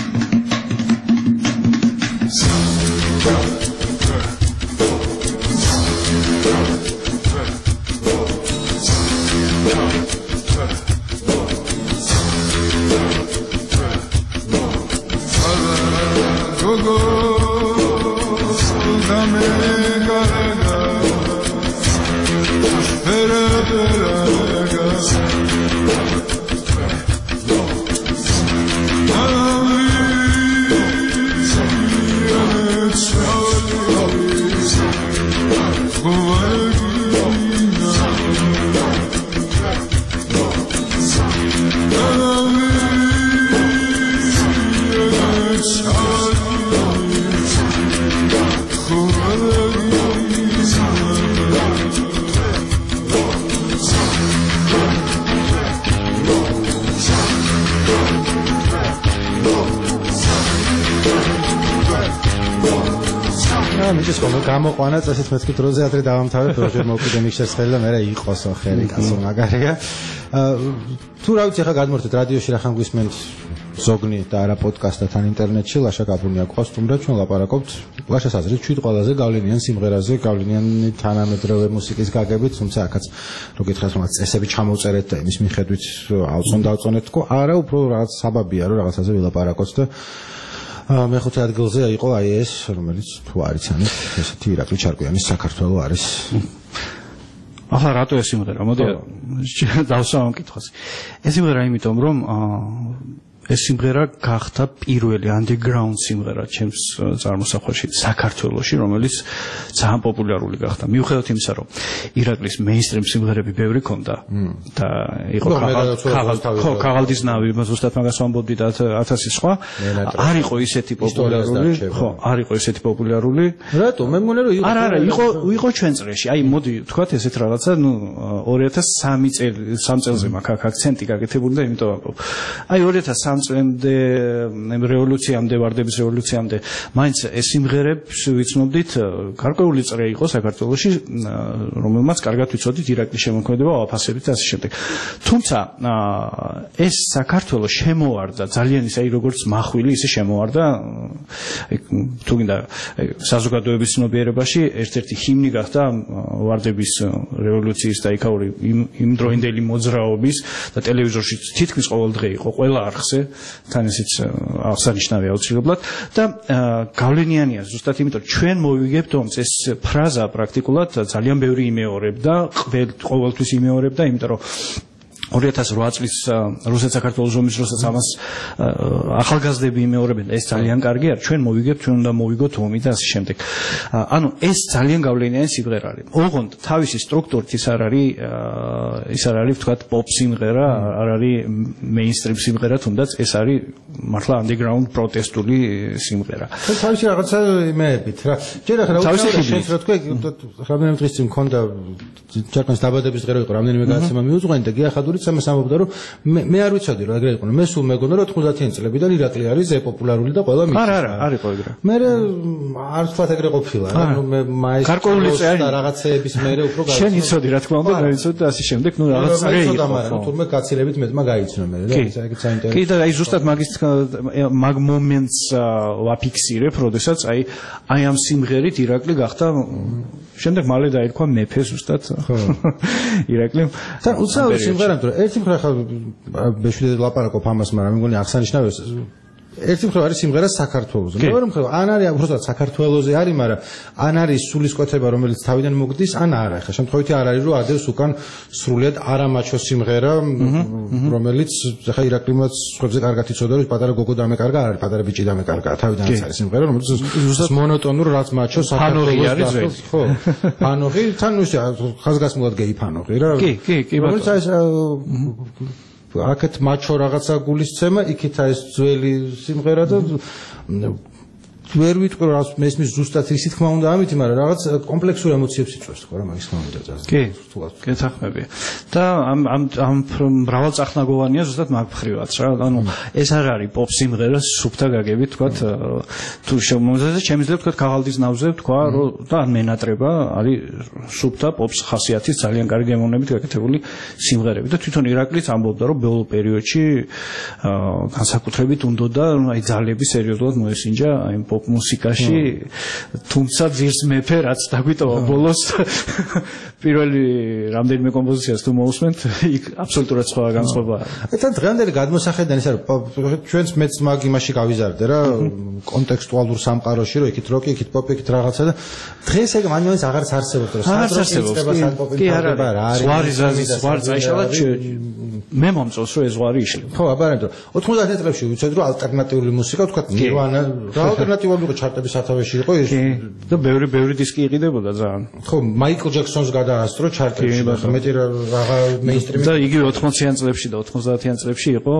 გამოყვანა წესით მეთქი დროზე ადრე დავამთავრებ როჯერ მოკიდე მიქშერს ხელი და მე რა იყოსო ხელი კაცო მაგარია თუ რა ვიცი ხა გადმორთეთ რადიოში რახან გვისმენთ ზოგნი და არა პოდკასტად თან ინტერნეტში ლაშა კაპუნია ყავს თუმცა ჩვენ ლაპარაკობთ ლაშას აზრით ჩვით ყველაზე გავლენიან სიმღერაზე გავლენიანი თანამედროვე მუსიკის გაგებით თუმცა აქაც რო გითხრათ რომ წესები ჩამოვწერეთ და იმის მიხედვით ავწონ დავწონეთ თქო არა უფრო რაღაც საბაბია რომ რაღაცაზე ვილაპარაკოთ და მეხუთე ადგილზე იყო აი ეს რომელიც თუ არიცანით ესეთი ირაკლი ჩარკვიანის საქართველო არის ახლა რატო ეს სიმღერა მოდი დავსვამ კითხვას ეს სიმღერა იმიტომ რომ ეს სიმღერა გახდა პირველი underground სიმღერა ჩემს წარმოსახვაში საქართველოში რომელიც ძალიან პოპულარული გახდა მიუხედავად იმისა რომ ირაკლის mainstream სიმღერები ბევრი ქონდა და იყო ხო ქაღალდის ნავი ზუსტად მაგას ვამბობდი და ათასი სხვა არ იყო ისეთი პოპულარული ხო არ იყო ისეთი პოპულარული რატო მე მგონია რომ იყო არა არა იყო იყო ჩვენ წრეში აი მოდი ვთქვათ ესეთ რაღაცა ნუ ორი ათას სამი წელი სამ წელზე მაქვს აქ აქცენტი გაკეთებული და იმიტომ ვამბობ აი ორი ათას სამ წლამდე რევოლუციამდე ვარდების რევოლუციამდე მაინც ეს სიმღერებს ვიცნობდით გარკვეული წრე იყო საქართველოში რომელმაც კარგად ვიცოდით ირაკლის შემოქმედება ვაფასებით და ასე შემდეგ თუმცა ეს საქართველოს შემოვარდა ძალიან ისე როგორც მახვილი ისე შემოვარდა თუ გინდა საზოგადოების ცნობიერებაში ერთ-ერთი ჰიმნი გახდა ვარდების რევოლუციის და იქაური იმ დროინდელი მოძრაობის და ტელევიზორში თითქმის ყოველ დღე იყო ყველა არხზე თან ისიც აღსანიშნავია აუცილებლად და გავლენიანია ზუსტად იმიტომ ჩვენ მოვიგებთ ომს ეს ფრაზა პრაქტიკულად ძალიან ბევრი იმეორებდა ყოველთვის იმეორებდა იმიტომ რომ ორი ათას ოთხ წლის რუსეთ-საქართველოს ომის დროსაც ამას ახალგაზრდები იმეორებენ და ეს ძალიან კარგია ჩვენ მოვიგებთ ჩვენ უნდა მოვიგოთ ომი და ასე შემდეგ ანუ ეს ძალიან გავლენიანი სიმღერა არის ოღონდ თავისი სტრუქტურით ის არ არის ის არ არის ვთქვათ პოპ სიმღერა არ არის mainstream სიმღერა თუნდაც ეს არის მართლა underground პროტესტული სიმღერა თავისი რაღაცა იმეებით რა ჯერ ახლა რა შენს რა თქვა რამდენიმე დღის წინ მქონდა ჯერკანს დაბადების დღე რო იყო რამდენიმე გადაცემა მიუძღვენი და გიახადური ამას ამბობდა რომ მე არ ვიცოდი რომ ეგრე იყო მე სულ მეგონა რომ თხუთმეტიანი წლებიდან ირაკლი არის პოპულარული და ყველა მიცდის არა არა არ იყო ეგრე მე არ თქვა ეგრე ყოფილა რა მე მაესტროს და რაღაცეების მე უფრო გაიცნო შენ იცოდი რა თქმა უნდა მე ვიცოდი და ასე შემდეგ ნუ რაღაც წრე იყო მაგრამ თურმე გაცილებით მეტმა გაიცნო მე და ეს ეგეც საინტერესოა კი და აი ზუსტად მაგის მაგ მომენტს ვაფიქსირებ როდესაც აი აი ამ სიმღერით ირაკლი გახდა შემდეგ მალე დაირქვა მეფე ზუსტად ირაკლი და უცნაური სიმღერა ერთი მხრივ ხა ბეშვიდე ლაპარაკობ ამას მაგრამ მე მგონი აღსანიშნავია ერთი მხრივ არის სიმღერა საქართველოზე. მეორე მხრივ ან არის უბრალოდ საქართველოზე არის, მაგრამ ან არის სულისკვეთება, რომელიც თავიდან მოგდის, ან არა. ხა შემთხვევითი არ არის, რომ ადევს უკან სრულიად არამაჩო სიმღერა, რომელიც ხა ირაკლიმაც სხვებზე კარგად იცოდა, რომ პატარა გოგო დამეკარგა, არის პატარა ბიჭი დამეკარგა, თავიდანაც არის სიმღერა, რომელიც ზუსტად მონოტონურ რაც მაჩო საქართველოს. ხო. ფანოღი, თან ისე ხაზგასმულად გეი ფანოღი რა. კი, კი, კი, რომელიც არის აქეთ მაჩო რაღაცა გულისცემა, იქით არის ძველი სიმღერა და ვერ ვიტყვი რომ მესმის ზუსტად ისი თქმა უნდა ამით, მაგრამ რაღაც კომპლექსურ ემოციებს იწვევს ხო რა მაგის თქმა უნდა ძას. კი, გეთახმებია. და ამ ამ ამ მრავალწახნაგოვანია ზუსტად მაგ მხრივაც რა. ანუ ეს არ არის პოპ სიმღერა სუფთა გაგებით თქვათ თუ შემოძაზე შემიძლია თქვათ ქაღალდის ნავზე თქვა რომ და ან მენატრება არის სუფთა პოპს ხასიათის ძალიან კარგი გემოვნებით გაკეთებული სიმღერები და თვითონ ირაკლიც ამბობდა რომ ბოლო პერიოდში განსაკუთრებით უნდოდა აი ძალები სერიოზულად მოესინჯა აი პოპ მუსიკაში, თუმცა ძირს მეფე რაც დაგვიტოვა ბოლოს პირველი რამდენიმე კომპოზიციას თუ მოусმენთ, იქ აბსოლუტურად სხვა განსხვავებაა. ეს დღევანდელი გადმოსახედიდან ის არის, ჩვენც მეც მაგ იმაში გავიზარდე რა, კონტექსტუალურ სამყაროში, რომ იქით როკი, იქით პოპი, იქით რაღაცა და დღეს ეგ მანიოს აღარც არსებობს, რომ საერთოდ კი არა არის. ზღვარი ზაზის ზღვარი წაიშალა მე მომწონს რომ ეს ზღვარი იშლება. ხო, აბარემ ოთხმოცდაათი წლებში ვიცით რომ ალტერნატიული მუსიკა თქვა ნირვანა რა ალტერნატიული ჩარტების სათავეში იყო ის და ბევრი ბევრი დისკი იყიდებოდა ძალიან. ხო, მაიკლ ჯექსონს გადაასწრო ჩარტებში და მეტი რაღა მეინსტრიმი და იგივე ოთხმოციანი წლებში და ოთხმოცდაათიან წლებში იყო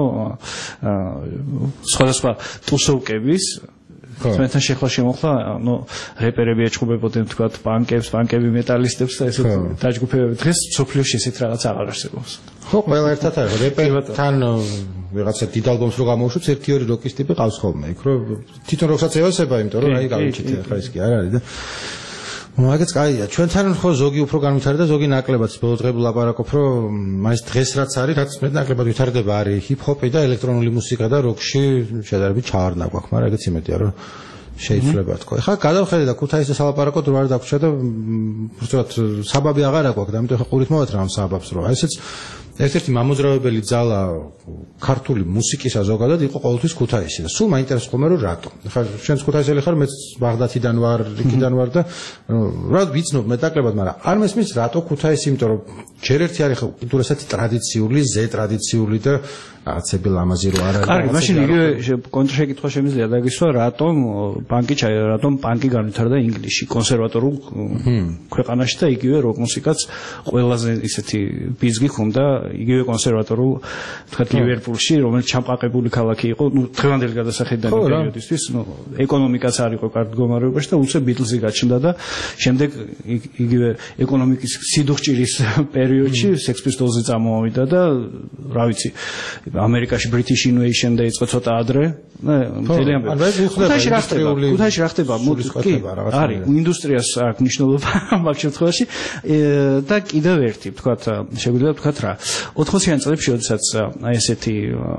სხვადასხვა ტუსოვკების ჩვენთან შეხლა შემოხლა, ნუ რეპერები ეჩხუბებოდნენ თქვათ პანკებს, პანკები მეტალისტებს და ესე დაჯგუფებები. დღეს სოფლიოში ესეთ რაღაც აღარ არსებობს. ხო, ყველა ერთად არის. რეპერთან ვიღაცა დიდ ალბომს რო გამოუშვებს, ერთი ორი როკის ტიპი ყავს ხოლმე. იქ რო თვითონ როკსაც ევასება, იმიტომ რომ აი გავიჩით ახლა ის კი არ არის და მაგაც კაია. ჩვენთან ხო ზოგი უფრო განვითარდა, ზოგი ნაკლებად ბოლო დღე ვლაპარაკობ, რომ მაინც დღეს რაც არის, რაც მეტ ნაკლებად ვითარდება არის ჰიპ-ჰოპი და ელექტრონული მუსიკა და როკში შედარებით ჩავარდნა გვაქვს, მაგრამ ეგეც იმედია რომ შეიძლება თქო. ეხლა გადავხედე და ქუთაისზე სალაპარაკოდ რო არ დაგვრჩა და უბრალოდ საბაბი აღარ აქვს და ამიტომ ეხლა ყურით მოვათ რა ამ საბაბს რომ აი ესეც ერთ-ერთი მამოძრავებელი ძალა ქართული მუსიკისა ზოგადად იყო ყოველთვის ქუთაისი და სულ მაინტერესებს ხოლმე რომ რატო. ხა შენც ქუთაისელი ხარ, მეც ბაღდათიდან ვარ, იქიდან ვარ და რა ვიცნობ მეტაკლებად, მაგრამ არ მესმის რატო ქუთაისი, იმიტომ რომ ჯერ ერთი არის ხო კულტურა ესეთი ტრადიციული, ზე ტრადიციული და რაღაცები ლამაზი რო არ არის. კარგი, მაშინ იგივე კონტრშეკითხვა შემიძლია დაგისვა, რატომ პანკი რატომ პანკი განვითარდა ინგლისში, კონსერვატორულ ქვეყანაში და იგივე როკ მუსიკაც ყველაზე ისეთი ბიზგი ხუნდა იგივე კონსერვატორულ თქვათ ლივერპულში, რომელიც ჩამყაყებული ქალაქი იყო, ნუ დღევანდელი გადასახედიდან პერიოდისთვის, ნუ ეკონომიკაც არ იყო კარგ მდგომარეობაში და უცებ ბიტლზი გაჩნდა და შემდეგ იგივე ეკონომიკის სიდუხჭირის პერიოდში Sex Pistols-ი წამოვიდა და რა ვიცი ამერიკაში British Invasion დაიწყო ცოტა ადრე. ძალიან ქუთაისში რა ხდება? ქუთაისში რა ხდება? კი, არის ინდუსტრიას აქვს მნიშვნელობა მაგ შემთხვევაში და კიდევ ერთი ვთქვათ, შეგვიძლია ვთქვათ რა. ოთხმოციანი წლებში, როდესაც აი ესეთი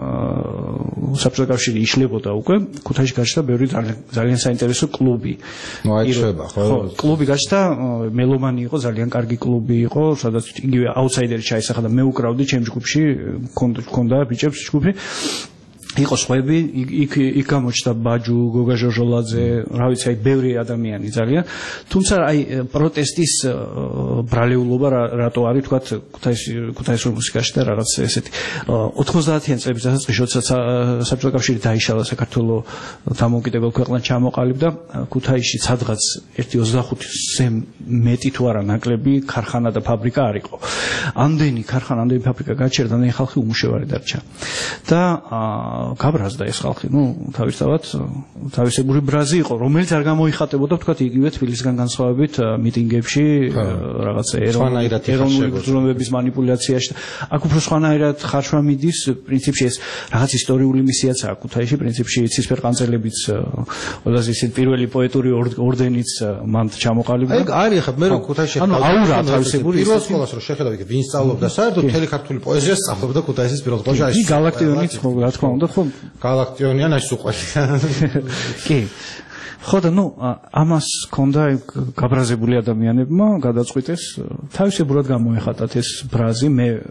საბჭოთა კავშირი იშლებოდა უკვე, ქუთაისში გაჩნდა ბევრი ძალიან საინტერესო კლუბი. ნუ აი შვება, ხო? კლუბი გაჩნდა, მელომანი იყო, ძალიან კარგი კლუბი იყო, სადაც იგივე აუთსაიდერი ჩაისახა და მე უკრავდი ჩემ ჯგუფში, მქონდა ბიჭებს ჯგუფი. იყო სხვები, იქ იქ გამოჩნდა ბაჯუ, გოგა ჟოჟოლაძე, რა ვიცი, აი ბევრი ადამიანი ძალიან. თუმცა აი პროტესტის ბრალეულობა რატო არის, თქვათ, ქუთაისურ მუსიკაში და რაღაც ესეთი ოთხმოცდაათიან წლების დასაწყისში, როდესაც საბჭოთა კავშირი დაიშალა საქართველოს დამოუკიდებელ ქვეყნად ჩამოყალიბდა, ქუთაისში სადღაც ერთი ოცდახუთზე მეტი თუ არა ნაკლები ქარხანა და ფაბრიკა არ იყო. ამდენი ქარხანა, ამდენი ფაბრიკა გაჩერდა და ხალხი უმუშევარი დარჩა. და გაბრაზდა ეს ხალხი, ნუ თავისთავად თავისებური ბრაზი იყო, რომელიც არ გამოიხატებოდა, თქვათ, იგივე თბილისგან განსხვავებით მიტინგებში, რაღაცა ეროვნული ბრძოლების მანიპულაციაში. აქ უფრო სხვანაირად ხარშვა მიდის, პრინციპში ეს რაღაც ისტორიული მისიაც აქვს ქუთაისში, პრინციპში ცისფერყანწელებიც ყველაზე ისეთი პირველი პოეტური ორდენიც მან ჩამოყალიბდა. ეგ არის ხა მე რო ქუთაისში ანუ აურა თავისებური პირველ სკოლას რო შეხედავ იქ ვინ სწავლობდა, საერთოდ მთელი ქართული პოეზია სწავლობდა ქუთაისის პირველ სკოლაში. აი გალაქტიონიც ხო რა თქმა უნდა ხო გალაქტიონიან აი სუყველი. კი. ხო და ნუ ამას ქონდა გაბრაზებული ადამიანებმა გადაწყვიტეს თავისებურად გამოეხატათ ეს ბრაზი. მე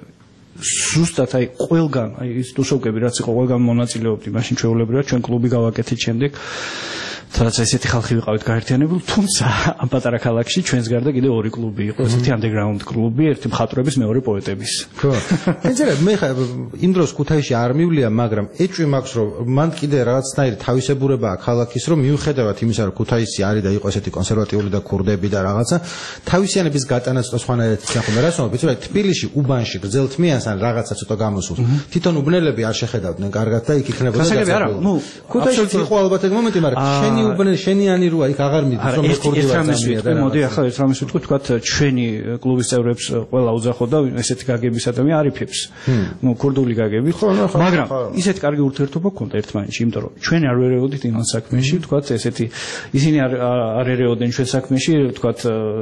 ზუსტად აი ყველგან აი ის თუშოვკები რაც იყო ყველგან მონაწილეობდი მაშინ ჩვეულებრივად ჩვენ კლუბი გავაკეთეთ შემდეგ სადაც ესეთი ხალხი ვიყავით გაერთიანებული, თუმცა ამ პატარა ქალაქში ჩვენს გარდა კიდე ორი კლუბი იყო, ესეთი underground კლუბი, ერთი მხატვრების, მეორე პოეტების. ხო. ეცერა მე ხა იმ დროს ქუთაისში არ მივლია, მაგრამ ეჭვი მაქვს, რომ მან კიდე რაღაცნაირი თავისებურებაა ქალაქის, რომ მიუხედავად იმისა, რომ ქუთაისი არის და იყო ესეთი კონსერვატიული და ქურდები და რაღაცა, თავისიანების გატანაც სხვანაირად ხომ რას ვამბობ, იცი რა, თბილისში უბანში გრძელთმიანს ან რაღაცა ცოტა გამოსულს. თვითონ უბნელები არ შეხედავდნენ კარგად და იქ იქნებოდა გასაგები არა, ნუ ქუთაისში იყო ალბათ ეგ მომენტი, მაგრამ შენი უბნელი შენიანი როა იქ აღარ მიდის რომ ქურდი ვარ და მოდი ახლა ერთ რამეს ვიტყვი თქვათ ჩვენი კლუბის წევრებს ყველა უძახო და ესეთი გაგების ადამიანი არიფებს ნუ ქურდული გაგები მაგრამ ისეთი კარგი ურთიერთობა გქონდა ერთმანეთში იმიტომ რომ ჩვენ არ ვერეოდით იმან საქმეში თქვათ ესეთი ისინი არ არ ერეოდნენ ჩვენ საქმეში თქვათ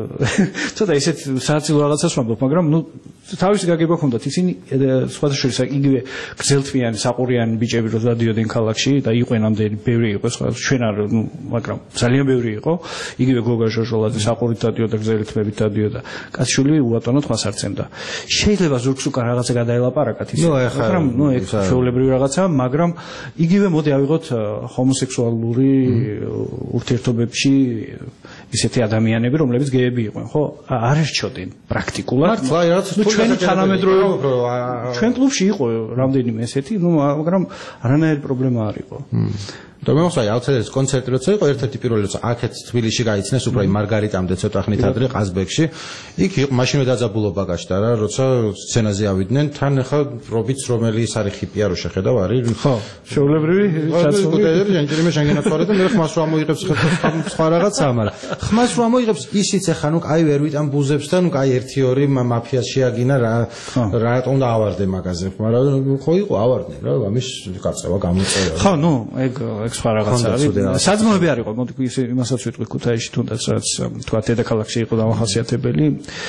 ცოტა ესეთი სააცილო რაღაცას ვამბობ მაგრამ ნუ თავისი გაგება ჰქონდათ ისინი სხვათა შორის იგივე გრძელთმიანი საყურიანი ბიჭები რო დადიოდნენ ქალაქში და იყვნენ ამდენი ბევრი იყო ჩვენ არ ნუ მაგრამ ძალიან ბევრი იყო იგივე გოგა ჟოჟოლაძე საყურით დადიოდა გრძელთმებით დადიოდა კაცშული უატონოდ ხმას არცემდა შეიძლება ზურგს უკან რაღაცა გადაელაპარაკათ ისე მაგრამ ნუ ეგ ჩვეულებრივი რაღაცა მაგრამ იგივე მოდი ავიღოთ ჰომოსექსუალური ურთიერთობებში ისეთი ადამიანები რომლებიც გეები იყვნენ ხო არ ერჩოდნენ პრაქტიკულად ჩვენი თანამედროვე ჩვენ კლუბში იყო რამდენიმე ესეთი ნუ მაგრამ არანაირი პრობლემა არ იყო და მე ხსოვი აუცილებლად კონცერტი როცა იყო ერთ-ერთი პირველი როცა აქეთ თბილისში გაიცნეს უფრო იმ მარგარიტამდე ცოტა ხნით ადრე ყაზბეგში იქ იყო მაშინვე დაძაბულობა გაჩნდა რა როცა სცენაზე ავიდნენ თან ახლა პრობიც რომელი ის არის ხიპია რო შეხედავ არის ხო შეულებრივი ჩაცმული ჯანჯერიმე შენგენაცვარე და მე ხმას რო ამოიღებს სხვა რაღაცა მაგრამ ხმას რო ამოიღებს ისიც ახლა ნუ კაი ვერ ვიტან ბუზებს და ნუ კაი ერთი ორი მაფიას შეაგინა რა რატომ და ავარდე მაგაზე მაგრამ ხო იყო ავარდნენ რა ამის გაწევა გამოწევა ხო ნუ ეგ ეგ სხვა რაღაცა არის. საძმოები არ იყო, მოდი ისე იმასაც ვიტყვი ქუთაისში თუნდაც რაც თქვა დედაქალაქში იყო დამახასიათებელი,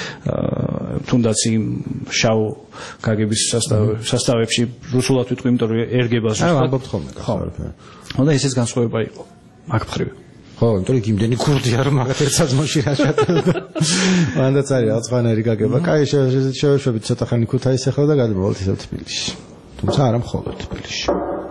თუნდაც იმ შავ გაგების სასწავებში რუსულად ვიტყვი, იმიტომ რომ ერგება ზუსტად. აი, ამბობთ ხოლმე გასაარფე. ხო და ესეც განსხვავება იყო. აქ მხრივ. ხო, იმიტომ რომ იმდენი ქურდია რომ მაგათ ერთ საძმოში რა შეტევდა. მანდაც არის რაღაც ხანერი გაგება. კაი, შევეშვებით ცოტა ხანი ქუთაისში ახლა და გადმოვალთ ისევ თბილისში. თუმცა არა მხოლოდ თბილისში.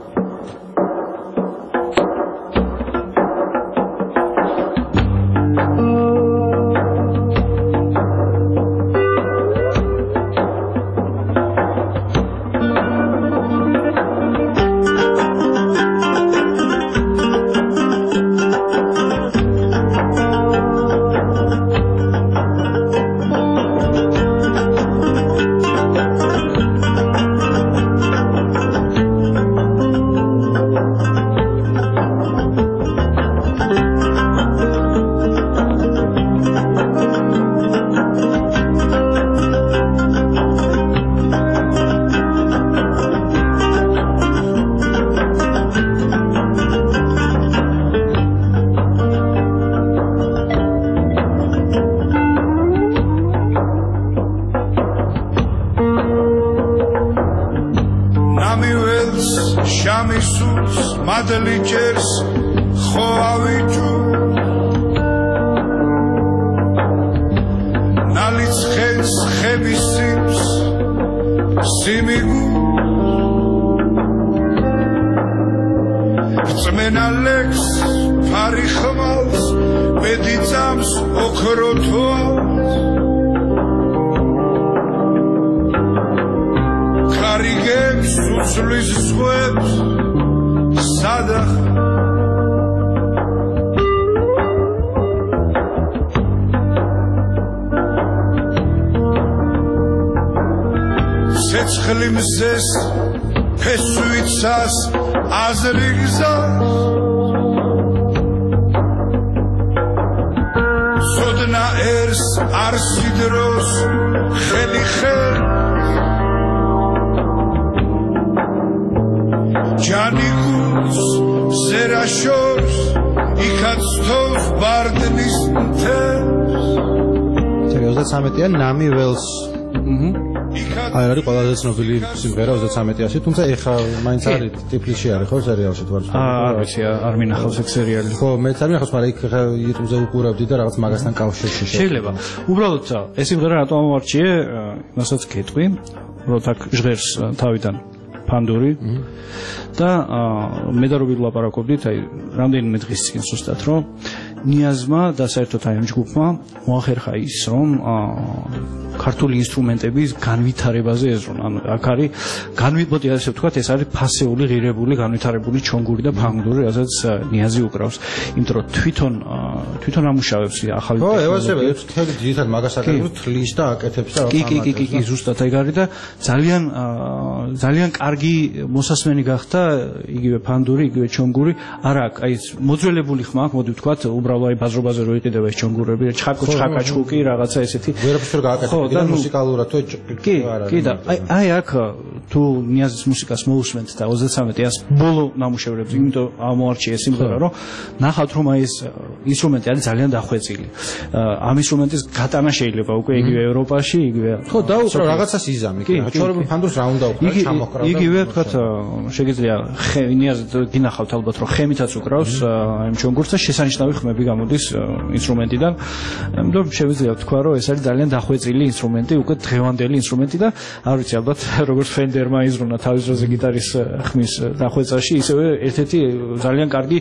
ცნობილი სიმღერა ოცდამეტეაში, თუმცა ეხა მაინც არის ტიფლისში არის ხო სერიალში თუ არ ვიცი. არ ვიცი, არ მინახავს ეგ სერიალი. ხო, მეც არ მინახავს, მაგრამ იქ ხა YouTube-ზე უყურავდი და რაღაც მაგასთან კავშირში შეიძლება. უბრალოდ ეს სიმღერა რატომ ამოვარჩიე, მასაც გეტყვი. როცა ჟღერს თავიდან ფანდური და მე და რობი ვლაპარაკობდით აი რამდენიმე დღის წინ ზუსტად რომ ნიაზმა და საერთოდ აი ამ ჯგუფმა მოახერხა ის რომ ქართული ინსტრუმენტების განვითარებაზე ეზრონ. ანუ აქ არის განვითარებული ასე ვთქვათ, ეს არის ფასეული, ღირებული, განვითარებული ჩონგური და ფანგური, რასაც ნიაზი უკრავს. იმიტომ რომ თვითონ თვითონ ამუშავებს ახალი ტექნოლოგიები. ხო, ევასებებს თელი ძირითად მაგას აკეთებს, თლის და აკეთებს და კი, კი, კი, კი, კი, ზუსტად ეგ არის და ძალიან ძალიან კარგი მოსასმენი გახდა იგივე ფანდური, იგივე ჩონგური. არა, აი ეს მოძველებული ხმა აქვს, მოდი ვთქვათ, უბრალოდ აი ბაზრობაზე რო იყიდება ეს ჩონგურები, ჩხაკო ჩხაკაჩხუკი, რაღაცა ესეთი. ვერაფერს ვერ გააკეთებ. და მუსიკალურად თუ კი კი და აი აი აქ თუ ნიაზის მუსიკას მოусმენთ და ოცდამეტ იანს ბოლო ნამუშევრებს იმიტომ ამოარჩია სიმღერა რომ ნახავთ რომ აი ეს ინსტრუმენტი არის ძალიან დახვეწილი ამ ინსტრუმენტის გატანა შეიძლება უკვე იგივე ევროპაში იგივე ხო დაუკრავ რაღაცას იზამი კი ჩორები ფანდურს რა უნდა უკრავ ჩამოყრავ იგივე თქვათ შეგიძლია ნიაზი გინახავთ ალბათ რომ ხემითაც უკრავს აი ჩონგურს და შესანიშნავი ხმები გამოდის ინსტრუმენტიდან ამიტომ შევიძლია ვთქვა რომ ეს არის ძალიან დახვეწილი ინსტრუმენტი, უკვე დღევანდელი ინსტრუმენტი და არ ვიცი ალბათ როგორც ფენდერმა იზრუნა თავის დროზე გიტარის ხმის დახვეწაში, ისევე ერთ-ერთი ძალიან კარგი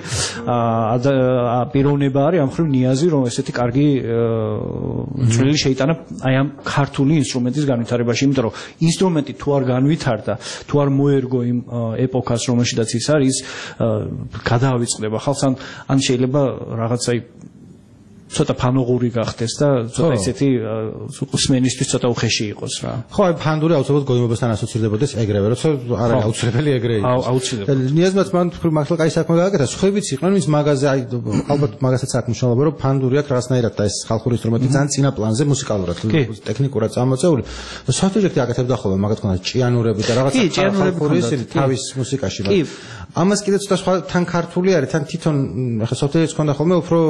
პიროვნება არის ამ ხრივ ნიაზი, რომ ესეთი კარგი წვლილი შეიტანა აი ამ ქართული ინსტრუმენტის განვითარებაში, იმიტომ რომ ინსტრუმენტი თუ არ განვითარდა, თუ არ მოერგო იმ ეპოქას, რომელშიც ის არის, გადაავიწყდება ხალხს ან შეიძლება რაღაცა ცოტა ფანოღური გახდეს და ცოტა ისეთი სმენისთვის ცოტა უხეში იყოს რა. ხო, აი ფანდური აუცილებლად გოიმობასთან ასოცირდებოდეს ეგრევე, როცა არ არის აუცილებელი ეგრე იყოს. აუცილებლად. ნიაზმაც მან მართლა კაი საქმე გააკეთა, სხვაებიც იყვნენ ის მაგაზე, აი ალბათ მაგასაც აქვს მნიშვნელობა, რომ ფანდური აქვს რაღაცნაირად და ეს ხალხური ინსტრუმენტი ძალიან წინა პლანზე მუსიკალურად, ტექნიკურად წამოწეული. სოфтვერში აკეთებდა ხოლმე მაგათ ქონდა ჭიანურები და რაღაცა ხალხური ისინი თავის მუსიკაში. ამას კიდე ცოტა სხვა თან ქართული არის, თან თვითონ ახლა სოфтვერიც ქონდა ხოლმე უფრო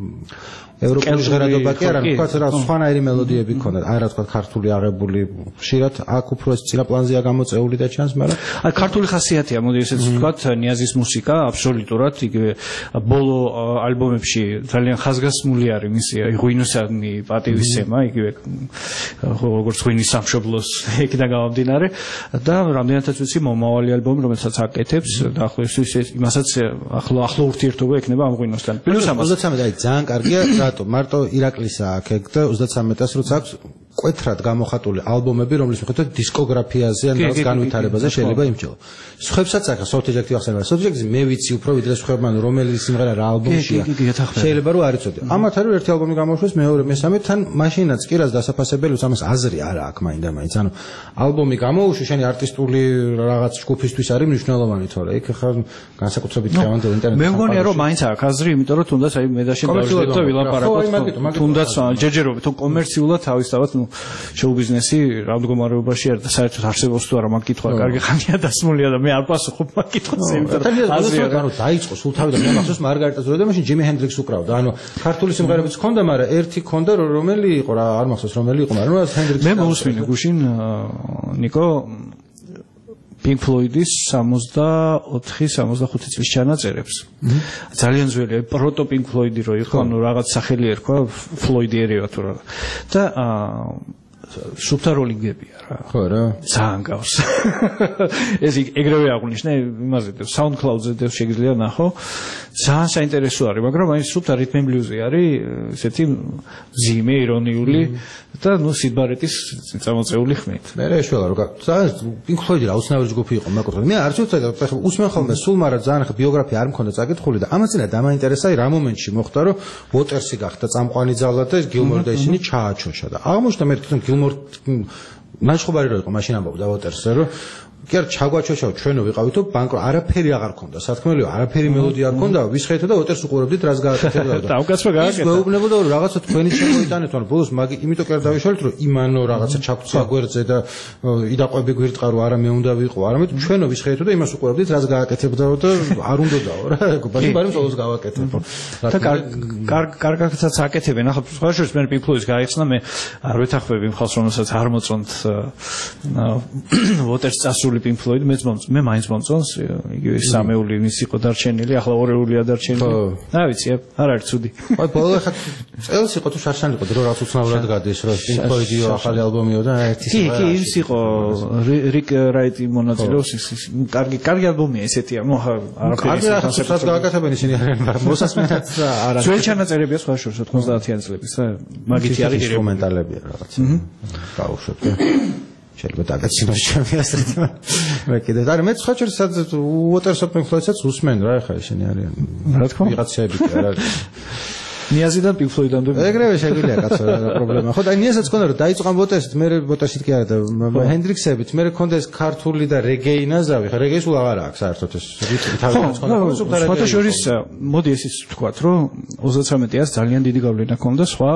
ევროპული ჟღერადობა კი არა, თქვათ რა სხვანაირი მელოდიები ქონდა, აი რა თქვათ ქართული აღებული, ხშირად აქ უფრო ეს წინა პლანზეა გამოწეული და ჩანს, მაგრამ აი ქართული ხასიათია, მოდი ესეც ვთქვათ, ნიაზის მუსიკა აბსოლუტურად იგივე ბოლო ალბომებში ძალიან ხაზგასმული არის მისი ღვინოსანი პატივისცემა, იგივე როგორც ღვინის სამშობლოს იქიდან გამომდინარე და რამდენადაც ვიცი მომავალი ალბომი, რომელსაც აკეთებს და ახლა ის იმასაც ახლო ახლო ურთიერთობა ექნება ამ ღვინოსთან. პლუს ამას ოცდამეტი აი ძალიან კარგია რატო მარტო ირაკლისა აქვს ეგ და ოცდამეტას როცა აქვს კვეთრად გამოხატული ალბომები, რომლის მიხედვით დისკოგრაფიაზე ან რაღაც განვითარებაზე შეიძლება იმჭერო. სხვებსაც აქვს სოфтვერში ახსენება. სოфтვერში მე ვიცი უფრო ვიდრე სხვებმა რომელი სიმღერა რა ალბომშია. შეიძლება რომ არ იცოდე. ამათ არის ერთი ალბომი გამოშვეს, მეორე, მესამე თან მაშინაც კი რაც დასაფასებელი ამას აზრი არა აქვს მაინდა-მაინც. ანუ ალბომი გამოუშვა შენი არტისტული რაღაც ჯგუფისთვის არის მნიშვნელოვანი, თორე იქ ხარ განსაკუთრებით დღევანდელ ინტერნეტში. მე მგონია რომ მაინც აქვს აზრი, იმიტომ რომ თუნდაც აი მე და შენ დავждეთ და ვილაპარაკოთ. თუნდაც ჯერჯერობით თუ კომერციულად თავისთავად ნუ შოუ ბიზნესი რა მდგომარეობაში არის და საერთოდ არსებობს თუ არა მაგ კითხვა კარგი ხანია დასმულია და მე არ პასუხობ მაგ კითხვაზე, იმიტომ რომ აზრი ანუ დაიწყო სულ თავიდან მე მახსოვს მარგარიტა ზურა და მაშინ ჯიმი ჰენდრიქსი უკრავდა. ანუ ქართული სიმღერებიც ქონდა, მაგრამ ერთი ქონდა რომელი იყო რა არ მახსოვს რომელი იყო, მაგრამ ჰენდრიქსი მე მოусმინე გუშინ ნიკო Pink Floyd-ის სამოცდაოთხი სამოცდახუთი წლის ჩანაწერებს. ძალიან ძველი, პროტო Pink Floyd-ი რო იყო, ანუ რაღაც სახელი ერქვა, Floyd-იერია თუ რა. და სუფთა როლინგებია რა. ხო რა. ძალიან გავს. ეს ეგრევე აღნიშნე იმაზე და SoundCloud-ზე და შეგიძლია ნახო. ძალიან საინტერესო არის, მაგრამ აი სუფთა რიტმ ენ ბლუზი არის ესეთი მძიმე, ირონიული და ნუ სიდბარეტის წამოწეული ხმით. მე რეშველა რო ძალიან Pink Floyd-ი რა უცნაური ჯგუფი იყო მაგოთო. მე არც ვიცი და უსმენ ხოლმე სულ მაგრამ ძალიან ხა ბიოგრაფია არ მქონდა წაკითხული და ამაც წინა დამაინტერესა რა მომენტში მოხდა რომ Waters-ი გახდა წამყვანი ძალა და Gilmour და ისინი ჩააჩოშა და აღმოჩნდა მე თვითონ Gilmour ნაშხობარი რო იყო მაშინ ამბობდა Waters-ზე რომ კი არ ჩაგვაჩოშაო ჩვენო ვიყავითო ბანკრო არაფერი აღარ ქონდა სათქმელია არაფერი მელოდია არ ქონდა ვისხეთო და Waters უყურებდით რას გააკეთებდა და უკაცრა გააკეთა მეუბნებოდა რომ რაღაცა თქვენი შემოიტანეთ ან ბოლოს მაგი იმიტომ კი არ დავიშალეთ რომ იმანო რაღაცა ჩაგვცა გვერდზე და იდაყვები გვირტყა რომ არა მე უნდა ვიყო არამედ ჩვენო ვისხეთო და იმას უყურებდით რას გააკეთებდაო და არ უნდაო რა ბაში ბარი მსოლოს გავაკეთებო და კარგ კარგაცაც აკეთებენ ახლა სხვა შორის მე Pink Floyd-ს გაიხსნა მე არ ვეთახმები მხალს რომელსაც არ მოწონთ Waters წასული ერთეული Pink Floyd მეც მე მაინც მომწონს იგივე სამეული ის იყო დარჩენილი ახლა ორეულია დარჩენილი რა ვიცი არ არის ცუდი აი ბოლო ხა წელს იყო თუ შარშან იყო დრო რაც უცნაურად გადის რა Pink Floyd-იო ახალი ალბომიო და ერთი კი კი ის იყო რიკ რაიტი მონაწილეობს ის კარგი კარგი ალბომია ესეთი ანუ არაფერი კონცეპტს გააკეთებენ ისინი არიან მაგრამ მოსასმენად არა ძველი ჩანაწერებია სხვა შორს ოცდაათიანი წლების რა მაგითი არის ინსტრუმენტალებია რაღაც გაუშვებ შეიძლება დაგაცინოს ჩემი ასეთ მე კიდე და მე სხვა შორს Waters of Pink Floyd-საც უსმენ რა ხა ისინი არიან რა თქმა უნდა ვიღაცები კი არა ნიაზიდან Pink Floyd-ამდე ეგრევე შეგვიძლია კაცო რა პრობლემა ხო და ნიაზაც ქონდა რომ დაიწყო ბოტესით მე ბოტესით კი არა და ჰენდრიქსებით მე ქონდა ეს ქართული და რეგეი ნაზავი ხა რეგეის ულ აღარ აქვს საერთოდ ეს რიტმი თავის ქონდა სხვა შორის მოდი ესიც ვთქვათ რომ ოცდათვრამეტი ას ძალიან დიდი გავლენა ქონდა სხვა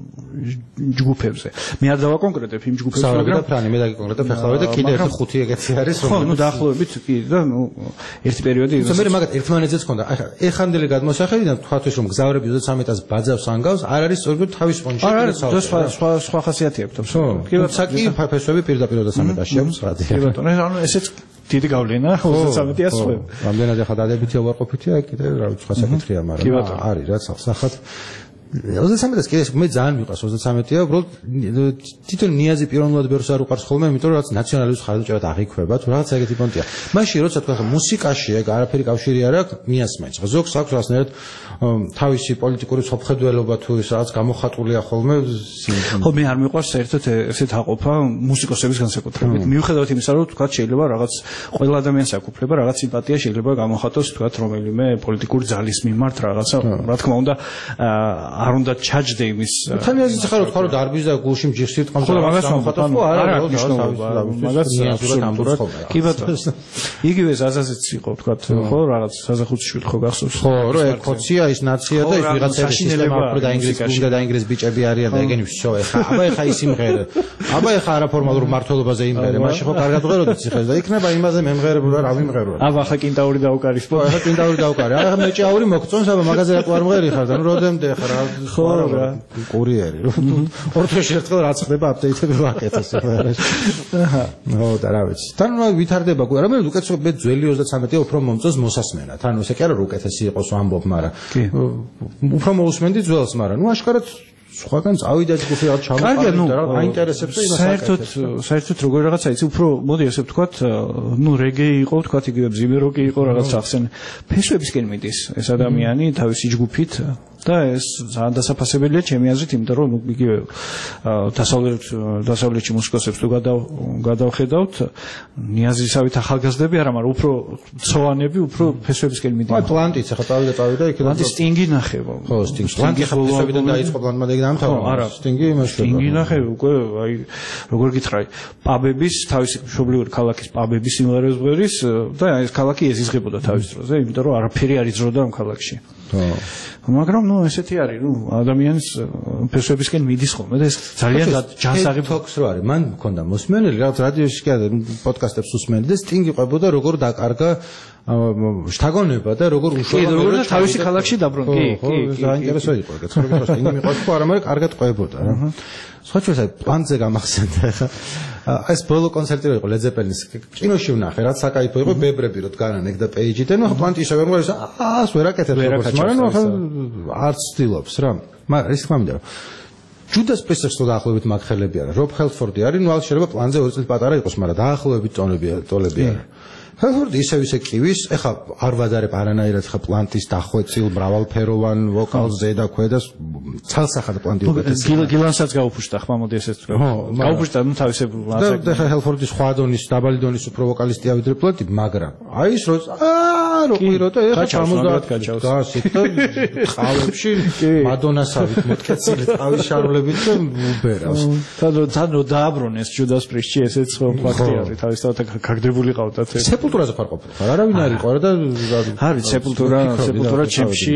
ჯგუფებზე. მე არ დავაკონკრეტებ იმ ჯგუფებს, მაგრამ ფრანი მე დაგიკონკრეტებ ახლა და კიდე ერთი ხუთი ეგეთი არის რომ ხო, ნუ დაახლოებით კი და ნუ ერთი პერიოდი ის მე მაგათ ერთმანეთზეც ქონდა. ახლა ეხანდელი გადმოსახედიდან თქვათვით რომ გზავრები ოცდათვრამეტი ას ბაძავს ანგავს, არ არის სწორედ თავის პონჩი. არ არის სხვა სხვა სხვა ხასიათი აქვს. კი ბატონო, საკი ფესვები პირდაპირ ოცდათვრამეტი ასში აქვს რა. კი ბატონო, ანუ ესეც დიდი გავლენა ოცდათვრამეტი ას ხო. რამდენად ახლა დადებითი უარყოფითია კიდე რა ვიცი სხვა საკითხია, მაგრამ არის რაც სახათ ოცდათვრამეტი ას კიდე მე ძალიან მიყვარს ოცდათვრამეტია, უბრალოდ თვითონ ნიაზი პირველად ბერს არ უყარს ხოლმე, იმიტომ რომ რაც ნაციონალიზმის ხარჯებად აღიქვება, თუ რაღაც ეგეთი პონტია. მაშინ როცა თქვა მუსიკაში ეგ არაფერი კავშირი არ აქვს, ნიაზს მაინც. ზოგს აქვს რაღაცნაირად თავისი პოლიტიკური ცოფხედველობა თუ ის რაღაც გამოხატულია ხოლმე. ხო, მე არ მიყვარს საერთოდ ესეთ აყოფა მუსიკოსების განსაკუთრებით. მიუხედავად იმისა, რომ თქვა შეიძლება რაღაც ყველა ადამიანს აკუფლება რაღაც სიმპათია შეიძლება გამოხატოს თქვა რომელიმე პოლიტიკური ძალის მიმართ რაღაცა, რა თქმა უნდა არ უნდა ჩაჯდე იმის თანაზეც ხარო თქვა რომ დარბის და გულში მჯიხს იტყავს და მაგას გამოხატოს ხო არა მნიშვნელობა მაგას აბსოლუტურად კი ბატონო იგივე ზაზაზეც იყო თქვა ხო რაღაც საზახუცშვილი ხო გახსოვს ხო რომ ეგ ხოცია ის ნაცია და ის ვიღაცების სისტემა უფრო და ინგლისური და და ინგლისის ბიჭები არიან და ეგენი ვსო ეხა აბა ეხა ის იმღერე აბა ეხა არაფორმალურ მართლობაზე იმღერე მაშინ ხო კარგად ვღეროდით სიხეს და იქნება იმაზე მემღერებულ და რა ვიმღერო აბა ხა კინტაური დაუკარის ხო ეხა კინტაური დაუკარი ახლა მეჭაური მოგწონს აბა მაგაზე რა ყوار მღერი ხარ და ნუ როდემდე ხა რა ხო რა კურიერი რომ ორ დღეში ერთხელ რაც ხდება აპდეიტები ვაკეთოს აჰა ნო და რა ვიცი თან ვითარდება რა მე უკეთესო მე ძველი ოცდათვრამეტი უფრო მომწონს მოსასმენად ანუ ესე კი არა რომ უკეთესი იყოს ვამბობ მაგრამ უფრო მოусმენდი ძველს მაგრამ ნუ აშკარად სხვაგან წავიდა ჯგუფი რაღაც ჩამოყალიბდა და რა აინტერესებს და იმას საერთოდ საერთოდ როგორ რაღაცა იცი უფრო მოდი ესე ვთქვათ ნუ რეგეი იყო ვთქვათ იგივე ბზიმეროკი იყო რაღაც ახსენ ფესვებისკენ მიდის ეს ადამიანი თავისი ჯგუფით და ეს ძალიან დასაფასებელია ჩემი აზრით იმიტომ რომ იგივე დასავლეთ დასავლეთში მუსიკოსებს თუ გადავხედავთ ნიაზისავით ახალგაზრდები არა მაგრამ უფრო ცოვანები უფრო ფესვებისკენ მიდიან აი პლანტიც ახლა წავიდა წავიდა იქიდან პლანტი სტინგი ნახება ხო სტინგი პლანტი ხა ფესვებიდან დაიწყო პლანტმა და იქ დამთავრდა არა სტინგი იმაში სტინგი ნახე უკვე აი როგორ გითხრა პაბების თავისი მშობლიური ქალაქის პაბების სიმღერებს ღვერის და ეს ქალაქი ეზიზღებოდა თავის დროზე იმიტომ რომ არაფერი არ იძროდა ამ ქალაქში ხო მაგრამ ნუ ესეთი არის ნუ ადამიანის ფესვებისკენ მიდის ხოლმე და ეს ძალიან ჯანსაღი თოქს რო არის მან მქონდა მოსმენელი რაღაც რადიოში კი არა პოდკასტებს უსმენდი და სტინგი ყვებოდა როგორ დაკარგა შთაგონება და როგორ უშუალოდ როგორ თავისი ქალაქში დაბრუნდა კი კი საინტერესო იყო ეგ ცხოვრება სტინგი მიყვარს ხო არა მაგრამ კარგად ყვებოდა რა სხვა ჩვენს აი პლანზე გამახსენდა ხა ეს ბოლო კონცერტი იყო ლედზეპელინის კინოში ვნახე რაც საკაიფო იყო ბებრები რო დგანან ეგ და პეიჯიდან ხო პლანტი ისე გამღერს აას ვერ აკეთებს როგორც მაგრამ ახლა არც ცდილობს რა მაგრამ ის თქმა მინდა რომ ჯუდას პრისტერს თუ დაახლოებით მაგხელები არა რობ ჰელფორდი არის ნუ ალ შეიძლება პლანზე ორი წელი პატარა იყოს მაგრამ დაახლოებით ტონები ტოლები არა ჰელფორდი ისევ ისე კივის ეხა არ ვადარებ არანაირად ხა პლანტის დახვეწილ მრავალფეროვან ვოკალზე და ქვედას ცალსახად პლანტი უკეთესია გილანსაც გაუფუშტა ხმა მოდი ესეც თქვა გაუფუშტა ნუ თავისებურ ლანსაკ და ჰელფორდი სხვა დონის დაბალი დონის უფრო ვოკალისტია ვიდრე პლანტი მაგრამ აი ის რო აა რო ყვირო და ეხა ჭამოზდაათ გასით და ყავებში მადონასავით მოთქეცილი ყავის შარვლებით და უბერავს თადო თადო დააბრუნეს ჯუდას პრისში ესეც ხო ფაქტი არის თავისთავად გაგდებული ყავდათ ეს სეპულტურაზე ხარ ყოფილი ხარ არავინ არ იყო რა და არის სეპულტურა სეპულტურა ჩემში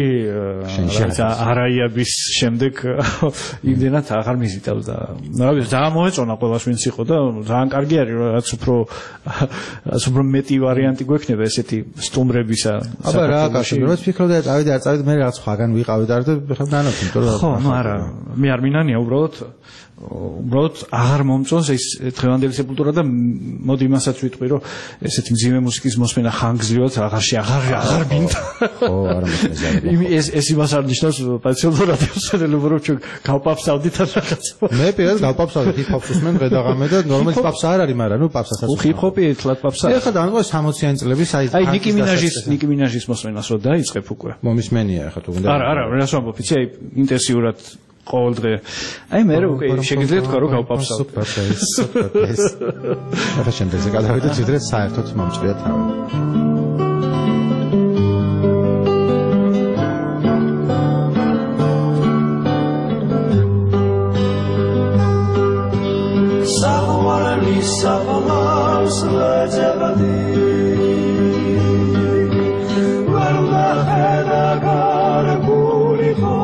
არაიაბის შემდეგ იმდენად აღარ მიზიდავდა რა ვიცი ძალიან მოეწონა ყველას ვინც იყო და ძალიან კარგი არის რაც უფრო რაც უფრო მეტი ვარიანტი გვექნება ესეთი სტუმრები მიღებისა. აბა რა კაცო, რაც ფიქრობდა წავიდე არ წავიდე მე რაღაც სხვაგან ვიყავით არ და ხა ნანოთ, იმიტომ რომ ხო, ну არა, მე არ მინანია უბრალოდ უბრალოდ აღარ მომწონს ეს დღევანდელი სეპულტურა და მოდი იმასაც ვიტყვი რომ ესეთი მძიმე მუსიკის მოსმენა ხანგრძლივად აღარში აღარ აღარ მინდა. ხო, არა მოსმენია. ეს ეს იმას არ ნიშნავს პაციენტურ რადიოსანელო რომ ჩვენ გავპაფსავდით ან რაღაც. მე პირველ გავპაფსავდი ჰიპ-ჰოპს უსმენ დღე-დაღამე და ნორმალი პაპს არ არის, მაგრამ ნუ პაპსაც უ ჰიპ-ჰოპი ერთლად პაპსა. ეხლა დამიყვანე სამოციანი წლების აი აი ნიკი მინაჟის ნიკი მინაჟის მოსმენას რო დაიწყებ უკვე. მომისმენია ეხლა თუ გინდა. არა, არა, რას ვამბობ, იცი აი ინტენსიურად ყოველ დღე. აი მე უკვე შეგიძლიათ თქვა რომ გავპაფსავ. სუპერ, სუპერ. ახლა შემდეგზე გადავიდეთ ვიდრე საერთოდ მომჭრია თავი. Savalars lejevadi Varla hedagar puliho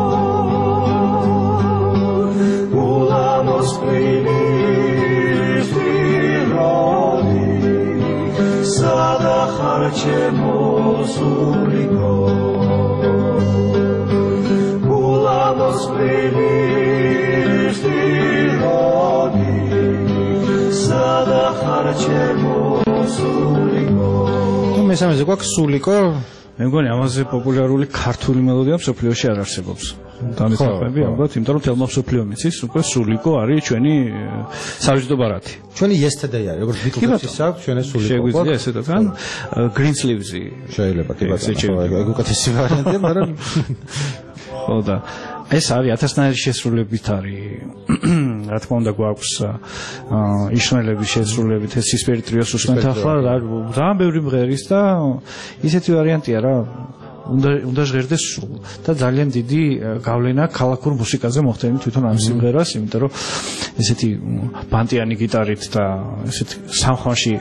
Ulamos prilisti rodi Sada harchemo suliko Ulamos prilisti rodi თუ მესამეზე გვაქვს სულიკო, მე მგონი ამაზე პოპულარული ქართული მელოდია მსოფლიოში არ არსებობს. დამიტყვები ალბათ, იმიტომ რომ თელმა მსოფლიო მიცის, უკვე სულიკო არის ჩვენი სავიზიტო ბარათი. ჩვენი yesterday არის, როგორც ბიტლსის აქვს, ჩვენი სულიკო. შეგვიძლია ესე თქვა, green sleeves-ი შეიძლება კი ბატონო, ეგ უკეთესი ვარიანტია, მაგრამ ხო და ეს არის ათასნაირი შესრულებით არის. რა თქმა უნდა გვაქვს იშნელების შესრულებით ეს სისპერი ტრიოს უსმენთ ახლა ძალიან ბევრი მღერის და ისეთი ვარიანტია რა უნდა უნდა ჟღერდეს სულ და ძალიან დიდი გავლენა ქალაქურ მუსიკაზე მოხდენი თვითონ ამ სიმღერას, იმიტომ რომ ესეთი ბანტიანი გიტარით და ესეთი სამხმაში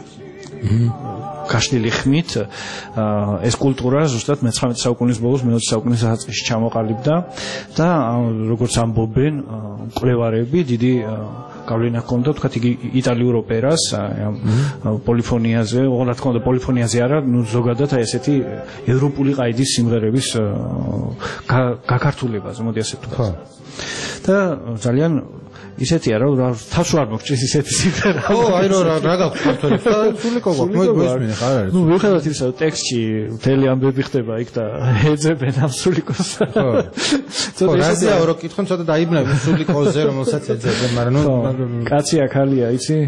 გაშლილი ხმით ეს კულტურა ზუსტად მეცხრამეტე საუკუნის ბოლოს მეოცე საუკუნის დასაწყისში ჩამოყალიბდა და როგორც ამბობენ მკვლევარები დიდი გავლენა ჰქონდა თქვათ იგი იტალიურ ოპერას პოლიფონიაზე, რა თქმა უნდა პოლიფონიაზე არა, ნუ ზოგადად აი ესეთი ევროპული ყაიდის სიმღერების გაქართულებაზე, მოდი ასე ვთქვათ. და ძალიან ისეთია რა თავს არ მოგჭრის ისეთი სიმღერა. ხო, აი რა რა გაქვს ქართველებს და სულიკო გაქვს, მე გვესმინე ხარ არის. ნუ ვიხადოთ ისა ტექსტში მთელი ამბები ხდება იქ და ეძებენ ამ სულიკოს. ხო. ხო, რაზეა რო კითხონ ცოტა დაიბნები სულიკოზე რომელსაც ეძებენ, მაგრამ ნუ კაცია ქალია, იცი?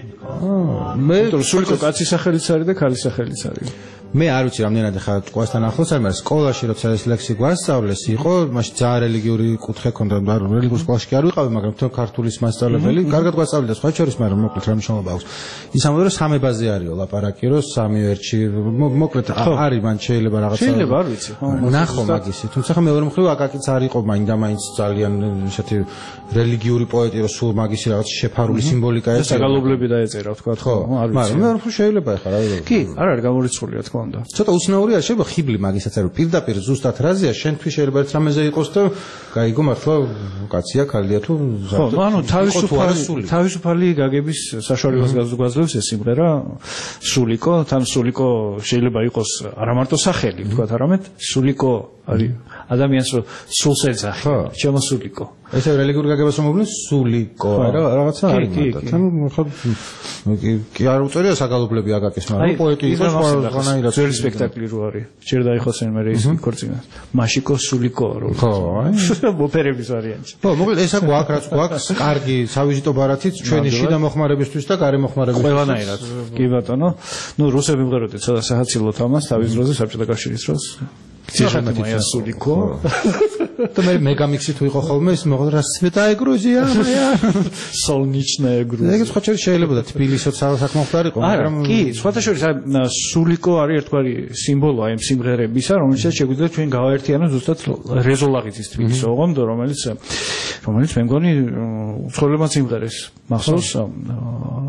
აა მე სულიკო კაცის სახელიც არის და ქალის სახელიც არის. მე არ ვიცი რამდენად ხა ტყვასთან ახლოს არის, მაგრამ სკოლაში როცა ეს ლექსი გვასწავლეს იყო, მაშინ ძალიან რელიგიური კუთხე ჰქონდა, მაგრამ რელიგიურ სკოლაში კი არ ვიყავი, მაგრამ თვითონ ქართულის მასწავლებელი კარგად გვასწავლიდა სხვა შორის, მაგრამ მოკლედ რა მნიშვნელობა აქვს. ის ამბობენ რომ სამებაზე არისო ლაპარაკი, რომ სამი ერთში მოკლედ არის, მან შეიძლება რაღაცა შეიძლება არ ვიცი, ხო. ნახო მაგისი, თუმცა ხა მეორე მხრივ აკაკიც არ იყო მაინდა მაინც ძალიან ისეთი რელიგიური პოეტი, რომ სულ მაგისი რაღაც შეფარული სიმბოლიკა ეს საგალობლები დაეწერა, თქვა, ხო, არ ვიცი. მაგრამ მეორე მხრივ შეიძლება ხა რა ვიცი. კი, არ არის გამორიცხული რა თქმა უნდა. ცოტა უცნაურია, შეიძლება ხიბლი მაგისაც არის, პირდაპირ ზუსტად რაზეა, შენთვის შეიძლება ერთ რამეზე იყოს და გაიგო მართლა კაცია, ქალია თუ ხო, ანუ თავისუფალი თავისუფალი გაგების საშუალებას გაძლევს ეს სიმღერა სულიკო, თან სულიკო შეიძლება იყოს არა მარტო სახელი, ვთქვათ, არამედ სულიკო არის ადამიანს რო სულს ეძახი, ჩემო სულიკო. ესე რელიგიური გაგებას მომობლენ სულიკო, რა რაღაცა არის მარტო. თან ხო კი არ უწერია საგალობლები აკაკის, მაგრამ პოეტი იყო სხვანაირად. ძველი სპექტაკლი რო არის. ჯერ დაიხოსენ მე ის ქორწინას. მაშიკო სულიკო რო. ხო, აი. ოპერების ვარიანტი. ხო, მოკლედ ესა გვაქვს, რაც გვაქვს, კარგი სავიზიტო ბარათით ჩვენი შიდა მოხმარებისთვის და გარე მოხმარებისთვის. ყველანაირად. კი ბატონო. ნუ რუსები მღეროდნენ ცოტა საჰაცილოთ ამას თავის დროზე საბჭოთა კავშირის დროს. ძირითადად მაია სულიკო. და მე მეგამიქსი თუ იყო ხოლმე ის მოხდა რა სვეტაე გრუზია, მაია. სოლნიჩნაე გრუზია. ეგ სხვა შეიძლება შეიძლება თბილისოც საკმაოდ ხარ იყო, მაგრამ კი, სხვათა შორის სულიკო არის ერთგვარი სიმბოლო აი ამ სიმღერებისა, რომელსაც შეგვიძლია ჩვენ გავაერთიანოთ ზუსტად რეზოლაღიცის თბილისის ოღონდ, რომელიც რომელიც მე მგონი უცხოელებმა სიმღერეს მახსოვს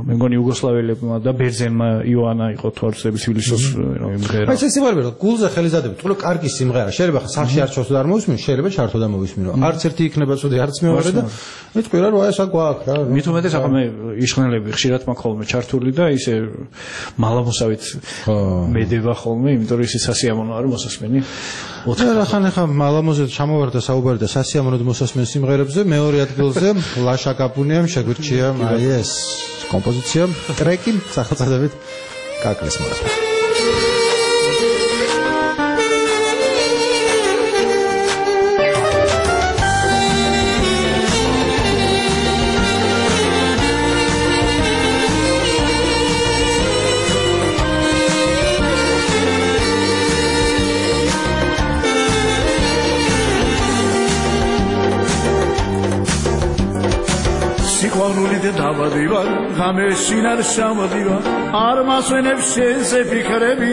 მე მგონი იუგოსლაველებმა და ბერძენმა ივანა იყო თორცების ვილისოს იმღერა. აი ეს სიმღერა გულზე ხელიზადებით, თქო კარგი სიმღერა. შეიძლება ხა სახში არ ჩავსო და არ მოვისმინო, შეიძლება ჩართო და მოვისმინო. არც ერთი იქნება წუდი, არც მეორე და მეთქვი რა, რა ესა გვაქვს რა. მით უმეტეს ახლა მე იშხნელები ხშირად მაქვს ხოლმე ჩართული და ისე მალამოსავით მედება ხოლმე, იმიტომ რომ ისე სასიამოვნო არის მოსასმენი. რა ხან ახლა მალამოზე ჩამოვარდა საუბარი და სასიამოვნოდ მოსასმენ სიმღერებზე, მეორე ადგილზე ლაშა კაპუნიამ შეგვირჩია აი ეს კომპოზიცია, ტრეკი სახელწოდებით კაკლის მოსმენა. სიყვარული და დაბადივარ ღამესინ არ შავდივარ არ მასვენებს შენზე ფიქრები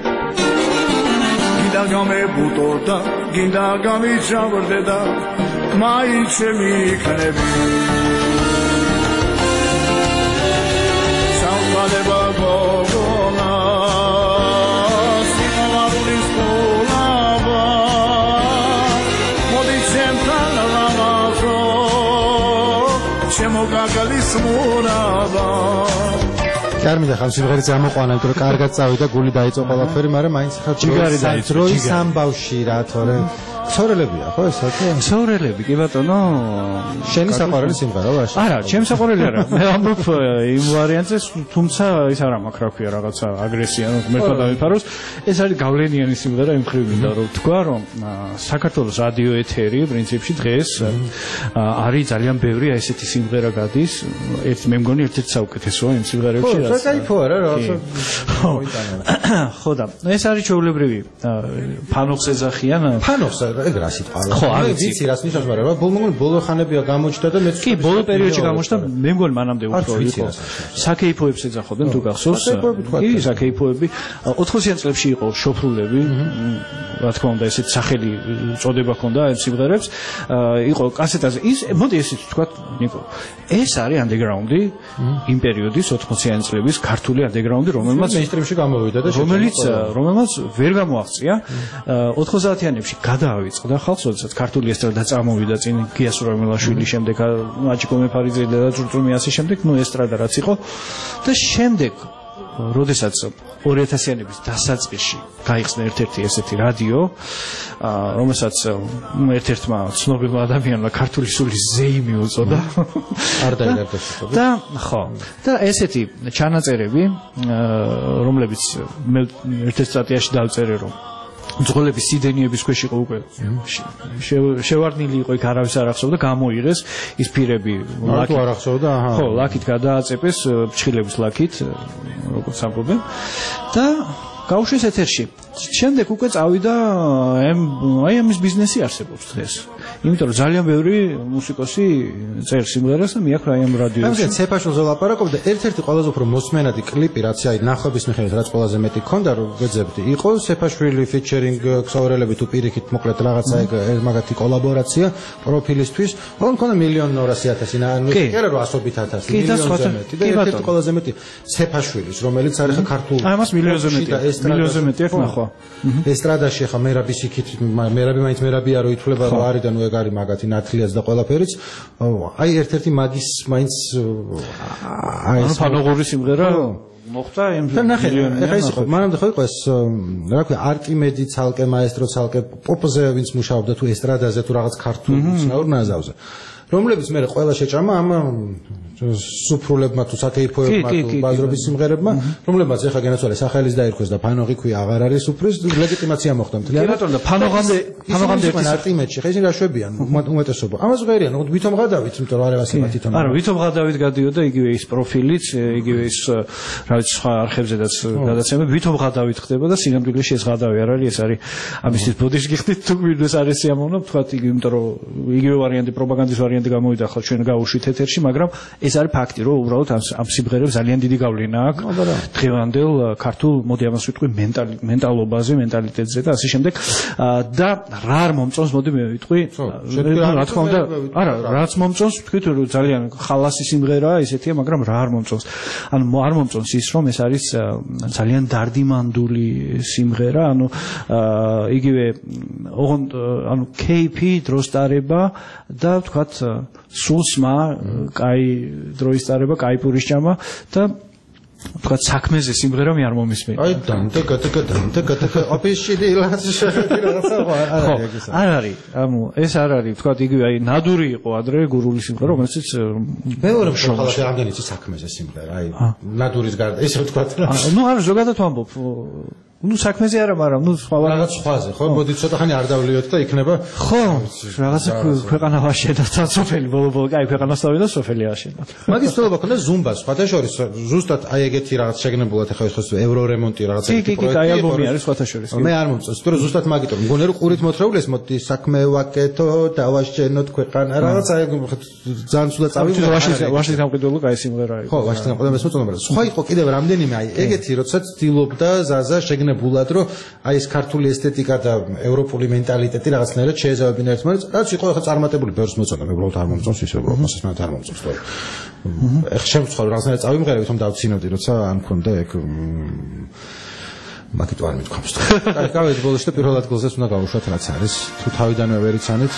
გინდა გამებუტო და გინდა გამიჭავრდე და მაინც ჩემი იქნები სამყარო გოგონა სიყვარულის ყოლაბა მოდი ჩემთან ლამაზო ჩემო გაგალის მურაბა კარმიდა ხან სიმღერით ამოყვანა, იმიტომ რომ კარგად წავიდა, გული დაიწო ყველაფერი, მაგრამ მაინც ხარ ჯიგარი დაიწო, დროის ამბავში რა, თორე ქსოვრელებია, ხო ეს რა? ქსოვრელები, კი ბატონო. შენი საყვარელი სიმღერა ვარ? არა, ჩემი საყვარელი არა. მე ამბობ იმ ვარიანტზე, თუმცა ის არა მაქვს რა ქვია, რაღაცა აგრესია, მე თქვა დავიფაროს. ეს არის გავლენიანი სიმღერა იმ ხრივ მინდა რომ თქვა, რომ საქართველოს რადიო ეთერი პრინციპში დღეს არის ძალიან ბევრი აი ესეთი სიმღერა გადის. ერთ მე მგონი ერთ-ერთი საუკეთესოა იმ სიმღერებში. ხო, საკაიფოა რა, რაღაცა. ხო და ეს არის ჩვეულებრივი ფანოხს ეძახიან. ფანოხს ეგ რა სიტყვა. ხო, არ ვიცი რას ნიშნავს, მაგრამ ბოლო ბოლო ხანებია გამოჩნდა და მეც კი, ბოლო პერიოდში გამოჩნდა, მე მგონი მანამდე უფრო იყო. საკეიფოებს ეძახოდნენ თუ გახსოვს? კი, საკეიფოები. ოთხმოციან წლებში იყო შოფრულები. რა თქმა უნდა, ესეთ სახელი წოდება ჰქონდა ამ სიმღერებს. იყო კასეტაზე. ის მოდი ესე თქვა, ნიკო. ეს არის ანდეგრაუნდი იმ პერიოდის ოთხმოციანი წლების ქართული ანდეგრაუნდი, რომელმაც მეინსტრიმში გამოვიდა და რომელიც რომელმაც ვერ გამოაღწია ოთხმოციანებში გადაავიწყდა ხალხს, როდესაც ქართული ესტრადა წამოვიდა წინ გია სურამელაშვილი, შემდეგ აჭიკო მეფარიძე და ჯურჯუმიასის შემდეგ, ნუ ესტრადა რაც იყო და შემდეგ როდესაც ორი ათასიანების დასაწყისში გაიხსნა ერთ-ერთი ესეთი რადიო, რომელსაც ერთ-ერთმა ცნობილმა ადამიანმა ქართული სულის ზეიმი უწოდა. არ დაიგარდა. და ხო. და ესეთი ჩანაწერები, რომლებიც მე ერთ-ერთ სტატიაში დავწერე, რომ ძღოლების სიდენიების ქვეშ იყო უკვე შევარდნილი იყო, იქ არავის არ ახსოვდა, გამოიღეს ის ფირები ლაკით არ ახსოვდა, აჰა. ხო, ლაკით გადააწეპეს, ფრჩხილების ლაკით, როგორც ამბობენ და გაუშვეს ეთერში. შემდეგ უკვე წავიდა აი ამის ბიზნესი არსებობს დღეს. იმიტომ რომ ძალიან ბევრი მუსიკოსი წერს სიმღერას და მიაქვს აი ამ რადიოში. ამაზე ცეფაშულზე ლაპარაკობ და ერთ-ერთი ყველაზე უფრო მოსმენადი კლიპი, რაც აი ნახების მიხედვით რაც ყველაზე მეტი ქონდა, რომ ვეძებდი, იყო ცეფაშვილი ფიჩერინგ ქსოვრელები თუ პირიქით მოკლედ რაღაცა ეგ მაგათი კოლაბორაცია პროფილისთვის. ოღონდ ქონდა მილიონი ორასი ათასი, ანუ კი არა რომ ასობით ათასი, მილიონზე მეტი და ერთ-ერთი ყველაზე მეტი ცეფაშვილის, რომელიც არის ხა ქართული. აი მას მილიონზე მეტი, მილიონზე მეტი აქვს ნახვა. ესტრადაში ხა მერაბის იქით, მერაბი მაინც მერაბია რომ ითვლება რომ არის და ნუ ეგ არის მაგათი ნათლიაც და ყველაფერიც. აი ერთ-ერთი მაგის მაინც აი ეს ფანოღური სიმღერა მოხდა იმ მილიონი. ეხა ის მანამდე ხო იყო ეს რა ქვია არტიმედი ცალკე მაესტრო ცალკე პოპზე ვინც მუშაობდა თუ ესტრადაზე თუ რაღაც ქართულ ცნაურ ნაზავზე. რომლებიც მე ყველა შეჭამა ამ სუფრულებმა თუ საკეიფოებმა თუ ბაზრობის სიმღერებმა, რომლებმაც ეხა განაცვალე სახელის დაირქვეს და ფანოღი ქვია აღარ არის სუფრის, ლეგიტიმაცია მოხდა მთლიანად. კი ბატონო, ფანოღამდე ფანოღამდე ერთის არტიმედში, ხა ისინი გაშვებიან უმეტესობა. ამას ვღერიან, ოღონდ ვითომ გადავით, იმიტომ რომ არ ევასება თვითონ. არა, ვითომ გადავით გადიოდა იგივე ის პროფილიც, იგივე ის რა ვიცი სხვა არხებზედაც გადაცემები, ვითომ გადავით ხდება და სინამდვილეში ეს გადავი არ არის, ეს არის ამისთვის ბოდიში გიხდით თუ გვინდეს არის სიამოვნო, თქვათ იგივე, იმიტომ რომ იგივე ვარიანტი პროპაგანდის ვარიანტი ძალიან გამოვიდა ხო ჩვენ გავუშვით ეთერში, მაგრამ ეს არის ფაქტი, რომ უბრალოდ ამ სიმღერებს ძალიან დიდი გავლენა აქვს დღევანდელ ქართულ, მოდი ამას ვიტყვი, მენტალობაზე, მენტალიტეტზე და ასე შემდეგ. და რა არ მომწონს, მოდი მე ვიტყვი, რა თქმა უნდა, არა, რაც მომწონს, თქვით რომ ძალიან ხალასი სიმღერაა, ესეთია, მაგრამ რა არ მომწონს. ანუ არ მომწონს ის, რომ ეს არის ძალიან დარდიმანდული სიმღერა, ანუ იგივე ოღონდ ანუ кейფი დროს დარება და ვთქვათ სულსმა, კაი დროის დარება, კაი პურის ჭამა და ვთქვათ საქმეზე სიმღერა მე არ მომისმენია. აი დანტა გატაკა დანტა გატაკა ოფისში რაღაცა რაღაცა არ არის. ანუ ეს არ არის, ვთქვათ იგივე აი ნადური იყო ადრე გურული სიმღერა, რომელსაც მეორე მხოლოდ რამდენი იცი საქმეზე სიმღერა, აი ნადურის გარდა ისე ვთქვათ. ნუ არ ზოგადად ვამბობ. ну საქმეზე არა, მაგრამ ну სხვა რაღაც სხვაზე, ხო? მოდი ცოტა ხანი არ დავლიოთ და იქნება ხო, რაღაცა ქვეყანა ვაშენდა, სოფელი ბოლო-ბოლო, კაი ქვეყანას დავიდა, სოფელი აშენდა. მაგის ცდილობა ქონდა ზუმბას, სხვათა შორის, ზუსტად აი ეგეთი რაღაც შეგნებულად ახლა ეს ევრორემონტი რაღაც ეგეთი პროექტი. კი, კი, კაი ალბომი არის სხვათა შორის. მე არ მომწონს, თორე ზუსტად მაგიტომ მგონია რომ ყურით მოთრეულეს მოდი საქმე ვაკეთო, დავაშენოთ ქვეყანა, რაღაც აი ძალიან სულად წავიდა. ვაშის გამყიდველო კაი სიმღერა იყო. ხო, ვაშის გამყიდველო მე მოწონდა, მაგრამ სხვა იყო კიდევ რამდენიმე აი ეგეთი, როდესაც ცდილობდა ზაზა შეგნებულად რომ აი ეს ქართული ესთეტიკა და ევროპული მენტალიტეტი რაღაცნაირად შეეზავებინა ერთმანეთს. რაც იყო ახლა წარმატებული, ბევრს მოწონდა, მე უბრალოდ არ მომწონს ის ევროპას, ეს მანდ არ მომწონს თორე. ეხლა შემთხვევით რაღაცნაირად წავიმღერებით, რომ დავცინოდი, როცა არ მქონდა ეგ მაგით არ მithქვამს. აი, გავედი ბოლოს და პირველ ადგილზეც უნდა გავუშვათ რაც არის. თუ თავიდანვე ვერ იცანით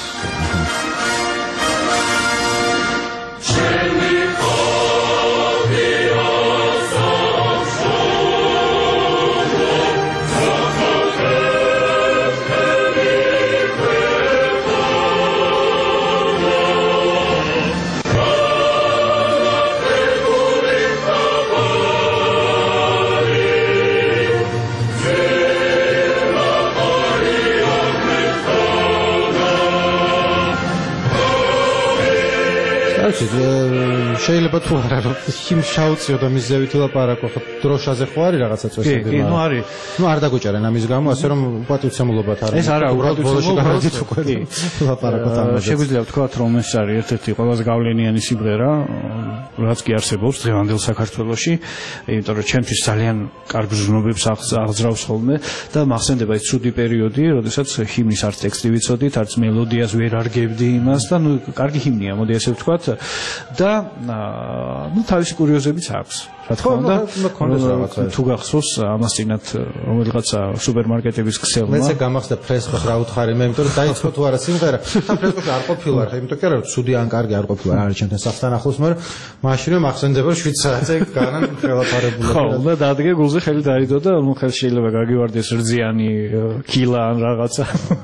შეიძლება თუ არა რომ ხიმ შაუციო და მის ზევით ელაპარაკო ხო დროშაზე ხო არის რაღაცა წესები კი, კი, ნუ არის. ნუ არ დაგუჭერენ ამის გამო, ასე რომ უპატივცემულობათ არის. ეს არა, უპატივცემულობათ უკვე ელაპარაკოთ ამაზე. შეგვიძლია ვთქვათ, რომ ეს არის ერთ-ერთი ყველაზე გავლენიანი სიმღერა, რაც კი არსებობს დღევანდელ საქართველოში, იმიტომ რომ ჩემთვის ძალიან კარგ ზრუნობებს აღძრავს ხოლმე და მახსენდება ის ცუდი პერიოდი, როდესაც ჰიმნის არც ტექსტი ვიცოდით, არც მელოდიას ვერ არგებდი იმას და ნუ კარგი ჰიმნია, მოდი ესე ვთქვათ და ну თავისი კურიოზებიც აქვს. რა თქმა უნდა, თუ გახსოვს ამას წინათ რომელიღაცა სუპერმარკეტების ქსელმა. მეც გამახსდა ფრესკო რა უთხარი მე, იმიტომ რომ დაიწყო თუ არა სიმღერა. თან ფრესკოში არ ყოფილა, იმიტომ კი არა რომ ცუდი ან კარგი არ ყოფილა, არ არის ჩემთან სახთან ახლოს, მაგრამ მაშინვე მახსენდება შვიდ საათზე განან ხელაფარებული. ხო, და დადგე გულზე ხელი დაიდო და ნუ ხელ შეიძლება გაგივარდეს რძიანი კილა ან რაღაცა.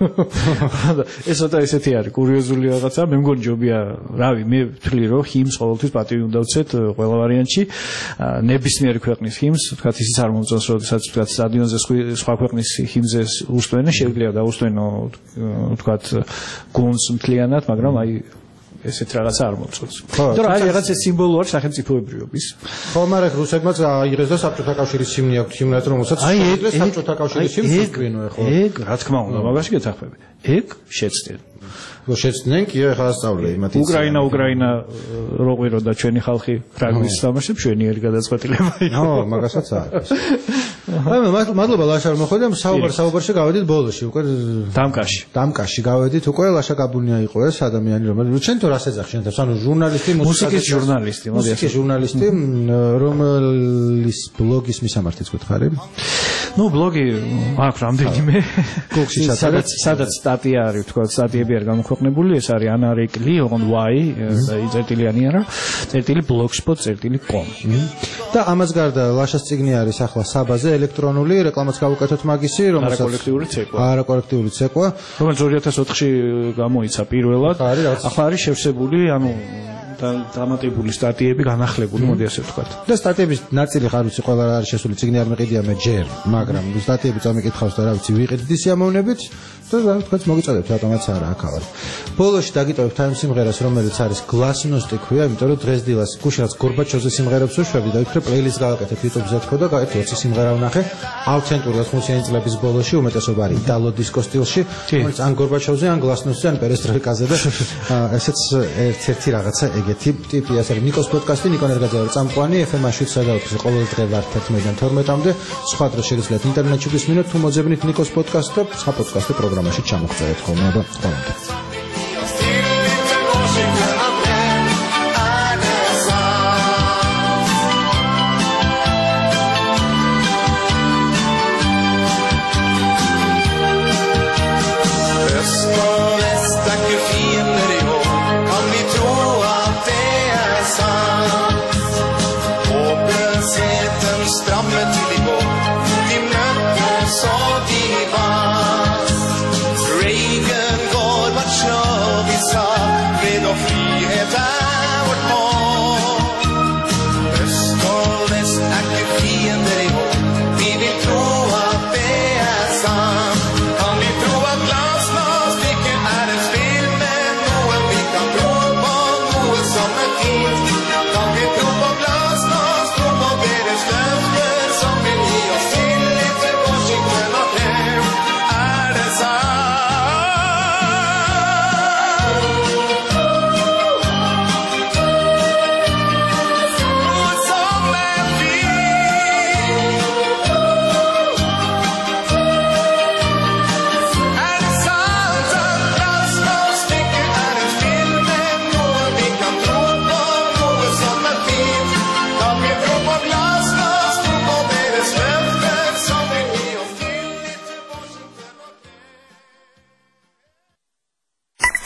ეს ცოტა ისეთი არის, კურიოზული რაღაცა, მე მგონი ჯობია, რავი, მე ვთვლი რომ ჰიმს ყოველთვის პატივი უნდა ვცეთ ყველა ვარიანტში. ნებისმიერი ქვეყნის ჰიმს, თქვათ ისიც არ მომწონს, როდესაც თქვათ სტადიონზე სხვა ქვეყნის ჰიმზე უსტვენა, შეიძლება დაუსტვენო თქვათ გუნდს მთლიანად, მაგრამ აი ესეთ რაღაცა არ მომწონს. იმიტომ რომ აი რაღაცა სიმბოლო არის სახელმწიფოებრიობის. ხო, მაგრამ რუსებმაც აიღეს და საბჭოთა კავშირის ჰიმნი აქვს, ჰიმნად რომელსაც შეძლეს საბჭოთა კავშირის ჰიმნს უკრინო ეხლა. ეგ რა თქმა უნდა, მაგაში გეთახმები. ეგ შეცდენ. რო შეცდნენ კი ახლა ასწავლე იმათი. უკრაინა, უკრაინა რო ყვირო და ჩვენი ხალხი ფრაგმენტს თამაშობს, ჩვენიერი გადაწყვეტილება იყო. ხო, მაგასაც არის. აი, მადლობა ლაშა რომ მოხვედით, საუბარ საუბარში გავედით ბოლოში, უკვე დამკაში. დამკაში გავედით, უკვე ლაშა გაბუნია იყო ეს ადამიანი, რომელიც ჩვენ თუ რას ეძახ შენთავს, ანუ ჟურნალისტი, მუსიკის ჟურნალისტი, მოდი მუსიკის ჟურნალისტი, რომლის ბლოგის მისამართიც გითხარი. ну ბლოგი აქვს რამდენიმე გოგში სადაც სადაც სტატია არის, თქვა სტატიები არ გამოქვეყნებული, ეს არის ანარეკლი, ოღონდ y წერტილიანი არა, წერტილი blogspot წერტილი com. და ამას გარდა ლაშას წიგნი არის ახლა საბაზე ელექტრონული, რეკლამაც გავუკეთოთ მაგისი, რომელსაც არა კოლექტიური ცეკვა. არა კოლექტიური ცეკვა, რომელიც ორი ათას ოთხში გამოიცა პირველად. ახლა არის შევსებული, ანუ დამატებული სტატიები განახლებული, მოდი ასე ვთქვათ. და სტატიების ნაწილი ხარ ვიცი ყველა არის შესული წიგნი არ მეყიდია მე ჯერ, მაგრამ სტატიები წამიკითხავს და რა ვიცი ვიყიდით სიამოვნებით და რა ვთქვათ მოგიწოდებთ რატომაც არა აქ. ბოლოში დაგიტოვებთ ამ სიმღერას, რომელიც არის გლასნოსტი ქვია, იმიტომ რომ დღესდილას გუშინაც გორბაჩოვზე სიმღერებს ვშვები და ვიქრე პლეილისტს გავაკეთებ YouTube-ზე თქო და გაერთი ოცი სიმღერა ვნახე. ავთენტური ოცდაათი წლების ბოლოში უმეტესობა არის იტალო დისკო სტილში, რომელიც ან გორბაჩოვზე, ან გლასნოსზე, ან პერესტროიკაზე და ესეც ერთ-ერთი რაღაცა ეგეთი ტიპი ასე არის. ნიკოს პოდკასტი, ნიკო ნერგაძე წამყვანი, ეფ ემ შვიდ სადაოთხზე ყოველ დღე ვარ თერთმეტიდან თორმეტამდე. სხვა დროს შეგიძლიათ ინტერნეტში გისმინოთ, თუ მოძებნით ნიკოს პოდკასტს და სხვა პოდკასტი პროგრამაში ჩამოგწერეთ ხოლმე. აბა, ყველამდე. Reagan, Gorbachev,